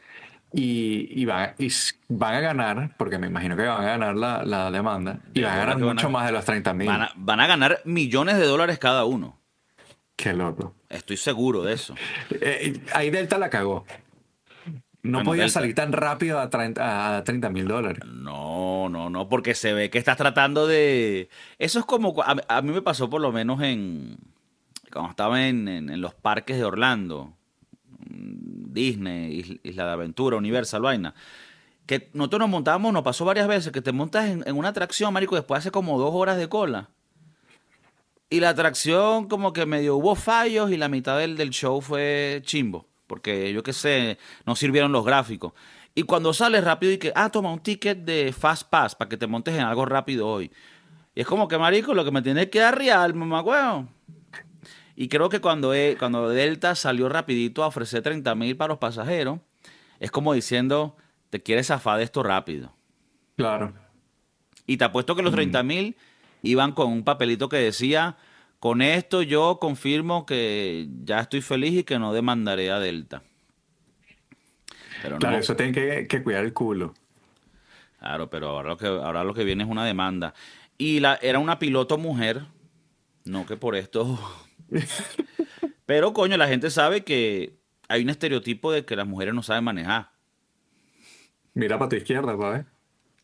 Speaker 2: Van a ganar, porque me imagino que van a ganar la demanda, y
Speaker 1: De
Speaker 2: van a
Speaker 1: bola
Speaker 2: ganar
Speaker 1: que
Speaker 2: mucho más de los 30
Speaker 1: van
Speaker 2: mil.
Speaker 1: a, van a ganar millones de dólares cada uno.
Speaker 2: Qué loco.
Speaker 1: Estoy seguro de eso.
Speaker 2: Ahí Delta la cagó. No
Speaker 1: Bueno,
Speaker 2: podía
Speaker 1: Delta.
Speaker 2: salir tan rápido a $30,000.
Speaker 1: No, no, no, porque se ve que estás tratando de... Eso es como... A mí me pasó por lo menos cuando estaba en los parques de Orlando, Disney, Isla de Aventura, Universal, vaina. Que nosotros nos montábamos, nos pasó varias veces, que te montas en una atracción, marico, después hace como 2 horas de cola. Y la atracción como que medio hubo fallos y la mitad del show fue chimbo. Porque yo qué sé, no sirvieron los gráficos. Y cuando sales rápido y que, toma un ticket de Fast Pass para que te montes en algo rápido hoy. Y es como que, marico, lo que me tienes que dar real, mamá, y creo que cuando Delta salió rapidito a ofrecer 30.000 para los pasajeros, es como diciendo, te quieres zafar de esto rápido.
Speaker 2: Claro.
Speaker 1: Y te apuesto que los
Speaker 2: Mm.
Speaker 1: 30.000 iban con un papelito que decía, con esto yo confirmo que ya estoy feliz y que no demandaré a Delta. Pero
Speaker 2: Claro,
Speaker 1: no,
Speaker 2: eso tiene que cuidar el culo.
Speaker 1: claro, pero ahora lo que viene es una demanda. Y era una piloto mujer, no que por esto. Pero coño, la gente sabe que hay un estereotipo de que las mujeres no saben manejar.
Speaker 2: Mira para tu izquierda, pa' ver.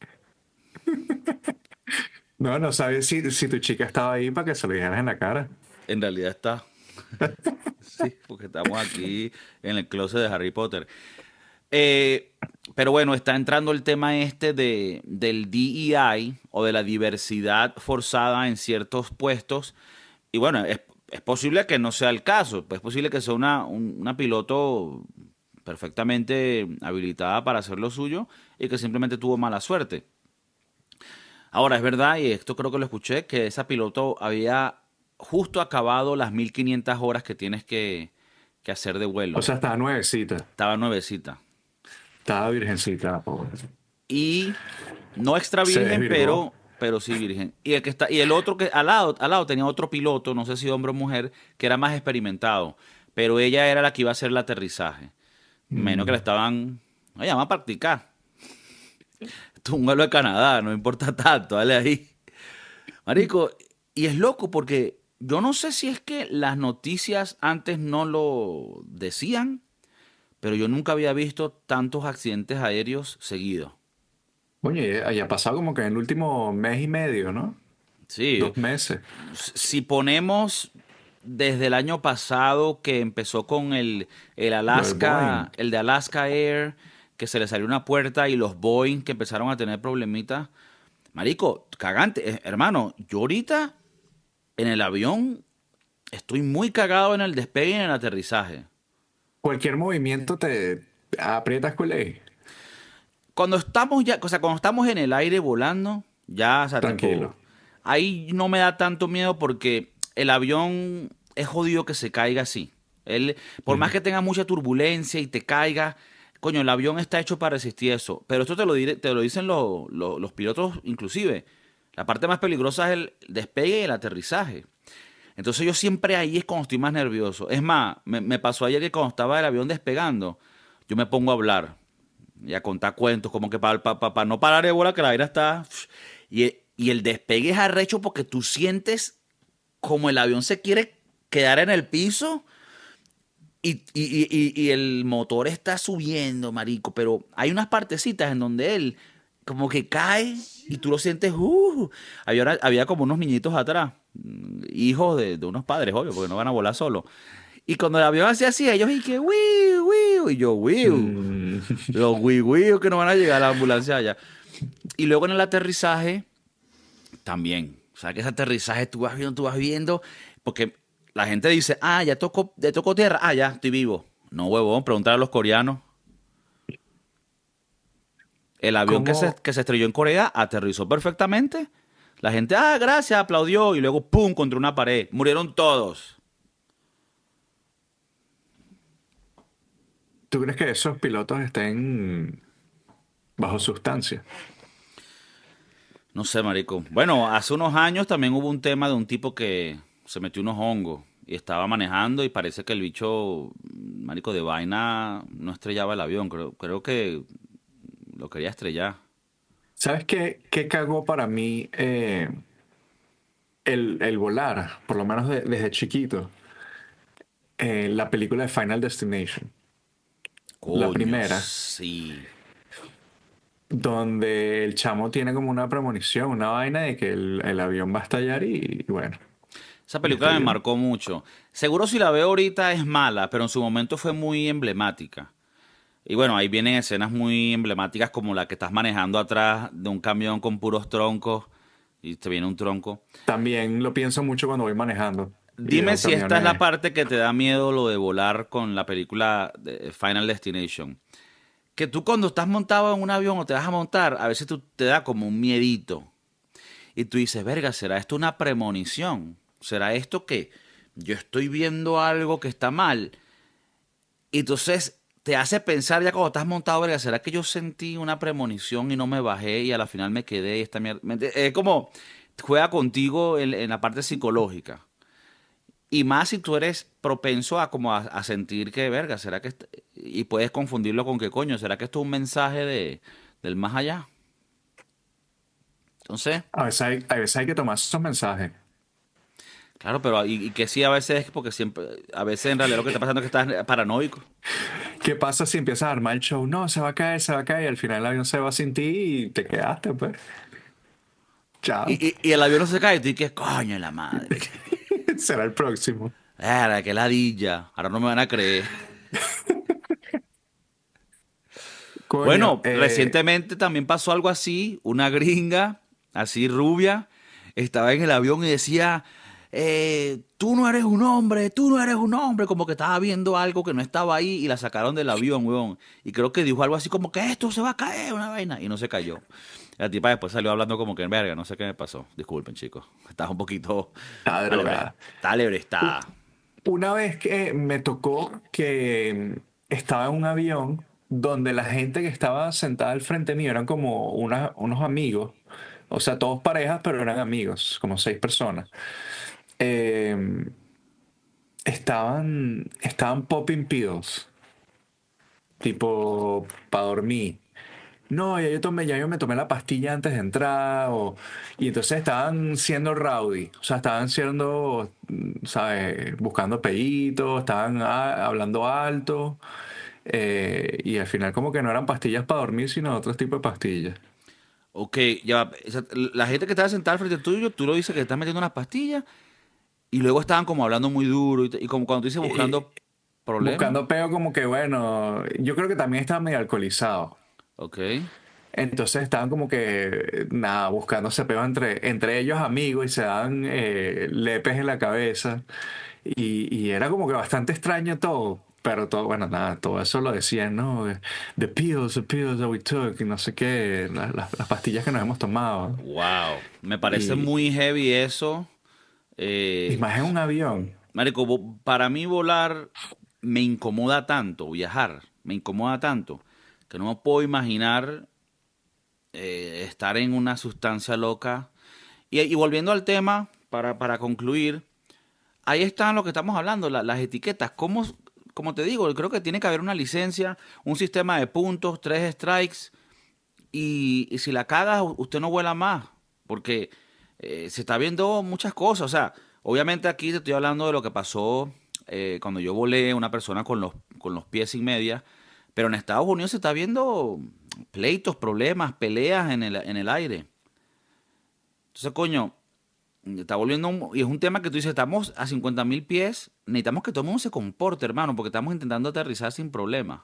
Speaker 2: No, no sabes si tu chica estaba ahí para que se lo dijeras en la cara.
Speaker 1: En realidad está. Sí, porque estamos aquí en el closet de Harry Potter. Eh, pero bueno, está entrando el tema este del DEI o de la diversidad forzada en ciertos puestos. Y bueno, es posible que no sea el caso. Es posible que sea una piloto perfectamente habilitada para hacer lo suyo y que simplemente tuvo mala suerte. Ahora, es verdad, y esto creo que lo escuché, que esa piloto había justo acabado las 1.500 horas que tienes que hacer de
Speaker 2: O
Speaker 1: vuelo.
Speaker 2: sea, estaba nuevecita.
Speaker 1: Estaba nuevecita.
Speaker 2: Estaba virgencita, pobre.
Speaker 1: Y no extra
Speaker 2: Se
Speaker 1: virgen,
Speaker 2: desvirgó.
Speaker 1: pero sí virgen. Y el otro que al lado tenía otro piloto, no sé si hombre o mujer, que era más experimentado. Pero ella era la que iba a hacer el aterrizaje. Menos que le
Speaker 2: Mm.
Speaker 1: estaban. Oye, vamos a practicar. Esto es un vuelo de Canadá, no importa tanto, dale ahí. Marico, y es loco porque yo no sé si es que las noticias antes no lo decían, pero yo nunca había visto tantos accidentes aéreos seguidos.
Speaker 2: Oye, haya pasado como que en el último mes y medio, ¿no?
Speaker 1: Sí,
Speaker 2: 2 meses.
Speaker 1: si ponemos desde el año pasado que empezó con el
Speaker 2: Lo del Boeing.
Speaker 1: Alaska, el de Alaska Air, que se le salió una puerta y los Boeing que empezaron a tener problemitas. Marico, cagante, hermano, yo ahorita en el avión estoy muy cagado en el despegue y en el aterrizaje.
Speaker 2: Cualquier movimiento te aprietas culé.
Speaker 1: Cuando estamos ya, o sea, cuando estamos en el aire volando, ya, o sea, tipo,
Speaker 2: Tranquilo.
Speaker 1: ahí no me da tanto miedo porque el avión es jodido que se caiga así. Él, por más
Speaker 2: Ujú.
Speaker 1: que tenga mucha turbulencia y te caiga, coño, el avión está hecho para resistir eso. Pero esto te lo dicen los pilotos inclusive. La parte más peligrosa es el despegue y el aterrizaje. Entonces yo siempre ahí es cuando estoy más nervioso. Es más, me pasó ayer que cuando estaba el avión despegando, yo me pongo a hablar y a contar cuentos, como que para no parar de bola que la vaina está... Y el despegue es arrecho porque tú sientes como el avión se quiere quedar en el piso y el motor está subiendo, marico, pero hay unas partecitas en donde él como que cae y tú lo sientes, había como unos niñitos atrás, hijos de unos padres, obvio, porque no van a volar solo. Y cuando el avión hacía así, ellos y que, wiu, wiu, y yo, wiu,
Speaker 2: Mm.
Speaker 1: los wiu, wiu, que no van a llegar a la ambulancia allá. Y luego en el aterrizaje, también. O sea, que ese aterrizaje tú vas viendo, porque la gente dice, ah, ya tocó tierra, ah, ya, estoy vivo. No, huevón, preguntar a los coreanos. El avión
Speaker 2: ¿Cómo?
Speaker 1: que se estrelló en Corea aterrizó perfectamente. La gente, ah, gracias, aplaudió y luego, ¡pum!, contra una pared. Murieron todos.
Speaker 2: ¿Tú crees que esos pilotos estén bajo sustancia?
Speaker 1: No sé, marico. Bueno, hace unos años también hubo un tema de un tipo que se metió unos hongos y estaba manejando y parece que el bicho, marico, de vaina no estrellaba el avión. Creo que lo quería estrellar.
Speaker 2: ¿Sabes qué cagó para mí el volar, por lo menos desde chiquito? La película de Final Destination, la
Speaker 1: Coño,
Speaker 2: primera,
Speaker 1: sí.
Speaker 2: donde el chamo tiene como una premonición, una vaina de que el avión va a estallar y bueno,
Speaker 1: Esa
Speaker 2: y
Speaker 1: película me
Speaker 2: estalló.
Speaker 1: marcó mucho. Seguro si la veo ahorita es mala, pero en su momento fue muy emblemática. Y bueno, ahí vienen escenas muy emblemáticas como la que estás manejando atrás de un camión con puros troncos y te viene un tronco.
Speaker 2: También lo pienso mucho cuando voy manejando y
Speaker 1: Dime
Speaker 2: veo
Speaker 1: si esta es la
Speaker 2: camiones.
Speaker 1: parte que te da miedo lo de volar con la película de Final Destination. Que tú cuando estás montado en un avión o te vas a montar, a veces tú te da como un miedito. Y tú dices, verga, ¿será esto una premonición? ¿Será esto que yo estoy viendo algo que está mal? Y entonces te hace pensar ya cuando estás montado, verga, ¿será que yo sentí una premonición y no me bajé y a la final me quedé y esta mierda? Es como juega contigo en la parte psicológica. Y más si tú eres propenso a como a sentir que, verga, ¿será que y puedes confundirlo con qué coño, ¿será que esto es un mensaje del más allá? Entonces,
Speaker 2: A veces hay que tomar esos mensajes.
Speaker 1: claro, pero y que sí a veces es porque siempre, a veces en realidad lo que está pasando es que estás paranoico.
Speaker 2: ¿Qué pasa si empiezas a armar el show? No, se va a caer, y al final el avión se va sin ti y te quedaste, pues. Chao.
Speaker 1: Y el avión no se cae y tú dices, coño, la madre.
Speaker 2: Será el próximo.
Speaker 1: Verga, qué ladilla. Ahora no me van a creer.
Speaker 2: Coño,
Speaker 1: Bueno, recientemente también pasó algo así. Una gringa, así rubia, estaba en el avión y decía, tú no eres un hombre, tú no eres un hombre. Como que estaba viendo algo que no estaba ahí y la sacaron del avión, weón. Y creo que dijo algo así como que esto se va a caer, una vaina. Y no se cayó. La tipa después salió hablando como que, verga, no sé qué me pasó. Disculpen, chicos. Estaba un poquito
Speaker 2: está drogada. U-
Speaker 1: alebrestada.
Speaker 2: Una vez que me tocó que estaba en un avión donde la gente que estaba sentada al frente mío eran como unos amigos, o sea, todos parejas, pero eran amigos, como 6 personas. Eh, estaban popping pills, tipo para dormir. No, ya yo me tomé la pastilla antes de entrar, y entonces estaban siendo rowdy, o sea, estaban siendo, ¿sabes? Buscando peitos, estaban hablando alto, y al final como que no eran pastillas para dormir, sino otro tipo de pastillas.
Speaker 1: Ok, ya va, la gente que estaba sentada al frente tuyo, tú lo dices que estás metiendo unas pastillas y luego estaban como hablando muy duro y como cuando tú dices
Speaker 2: Y
Speaker 1: buscando problemas.
Speaker 2: buscando peo como que, bueno, yo creo que también estaba medio alcoholizado.
Speaker 1: Ok.
Speaker 2: Entonces estaban como que, nada, buscándose peo entre ellos amigos y se daban lepes en la cabeza. Y era como que bastante extraño todo. Pero todo, bueno, nada, todo eso lo decían, ¿no? The pills that we took, y no sé qué, las pastillas que nos hemos tomado.
Speaker 1: Wow. Me parece
Speaker 2: Y,
Speaker 1: muy heavy eso.
Speaker 2: y
Speaker 1: Eh,
Speaker 2: más en un avión.
Speaker 1: Marico, para mí volar me incomoda tanto, viajar, me incomoda tanto, que no me puedo imaginar estar en una sustancia loca. Y volviendo al tema, para concluir, ahí están lo que estamos hablando, las etiquetas. ¿Cómo, como te digo, creo que tiene que haber una licencia, un sistema de puntos, 3 strikes, y si la cagas, usted no vuela más, porque se está viendo muchas cosas. O sea, obviamente aquí te estoy hablando de lo que pasó cuando yo volé una persona con los pies sin media, pero en Estados Unidos se está viendo pleitos, problemas, peleas en el aire. Entonces, coño, está volviendo y es un tema que tú dices, estamos a 50.000 pies, necesitamos que todo el mundo se comporte, hermano, porque estamos intentando aterrizar sin problemas.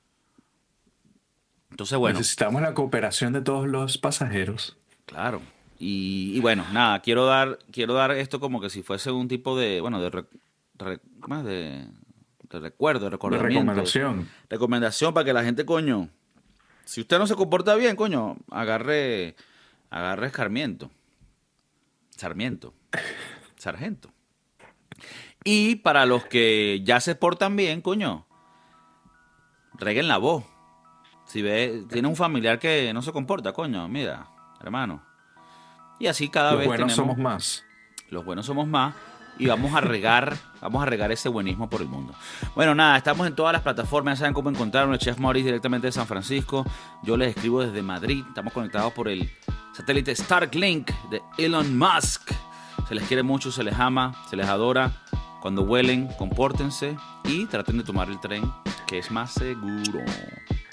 Speaker 1: Entonces, bueno,
Speaker 2: Necesitamos la cooperación de todos los pasajeros.
Speaker 1: claro. Y bueno, nada, quiero dar esto como que si fuese un tipo de, bueno, ¿cómo es? De recuerdo, de
Speaker 2: De
Speaker 1: recordamiento,
Speaker 2: recomendación.
Speaker 1: recomendación para que la gente, coño, si usted no se comporta bien, coño, agarre escarmiento, sarmiento, sargento. Y para los que ya se portan bien, coño, reguen la voz. Si ve, tiene un familiar que no se comporta, coño, mira, hermano. Y así cada
Speaker 2: Los
Speaker 1: vez
Speaker 2: buenos
Speaker 1: tenemos,
Speaker 2: somos más.
Speaker 1: los buenos somos más y vamos a regar ese buenismo por el mundo. Bueno, nada, estamos en todas las plataformas, ya saben cómo encontrarnos, el Chef Maurice directamente de San Francisco. Yo les escribo desde Madrid, estamos conectados por el satélite Starlink de Elon Musk. Se les quiere mucho, se les ama, se les adora. Cuando vuelen, compórtense y traten de tomar el tren, que es más seguro.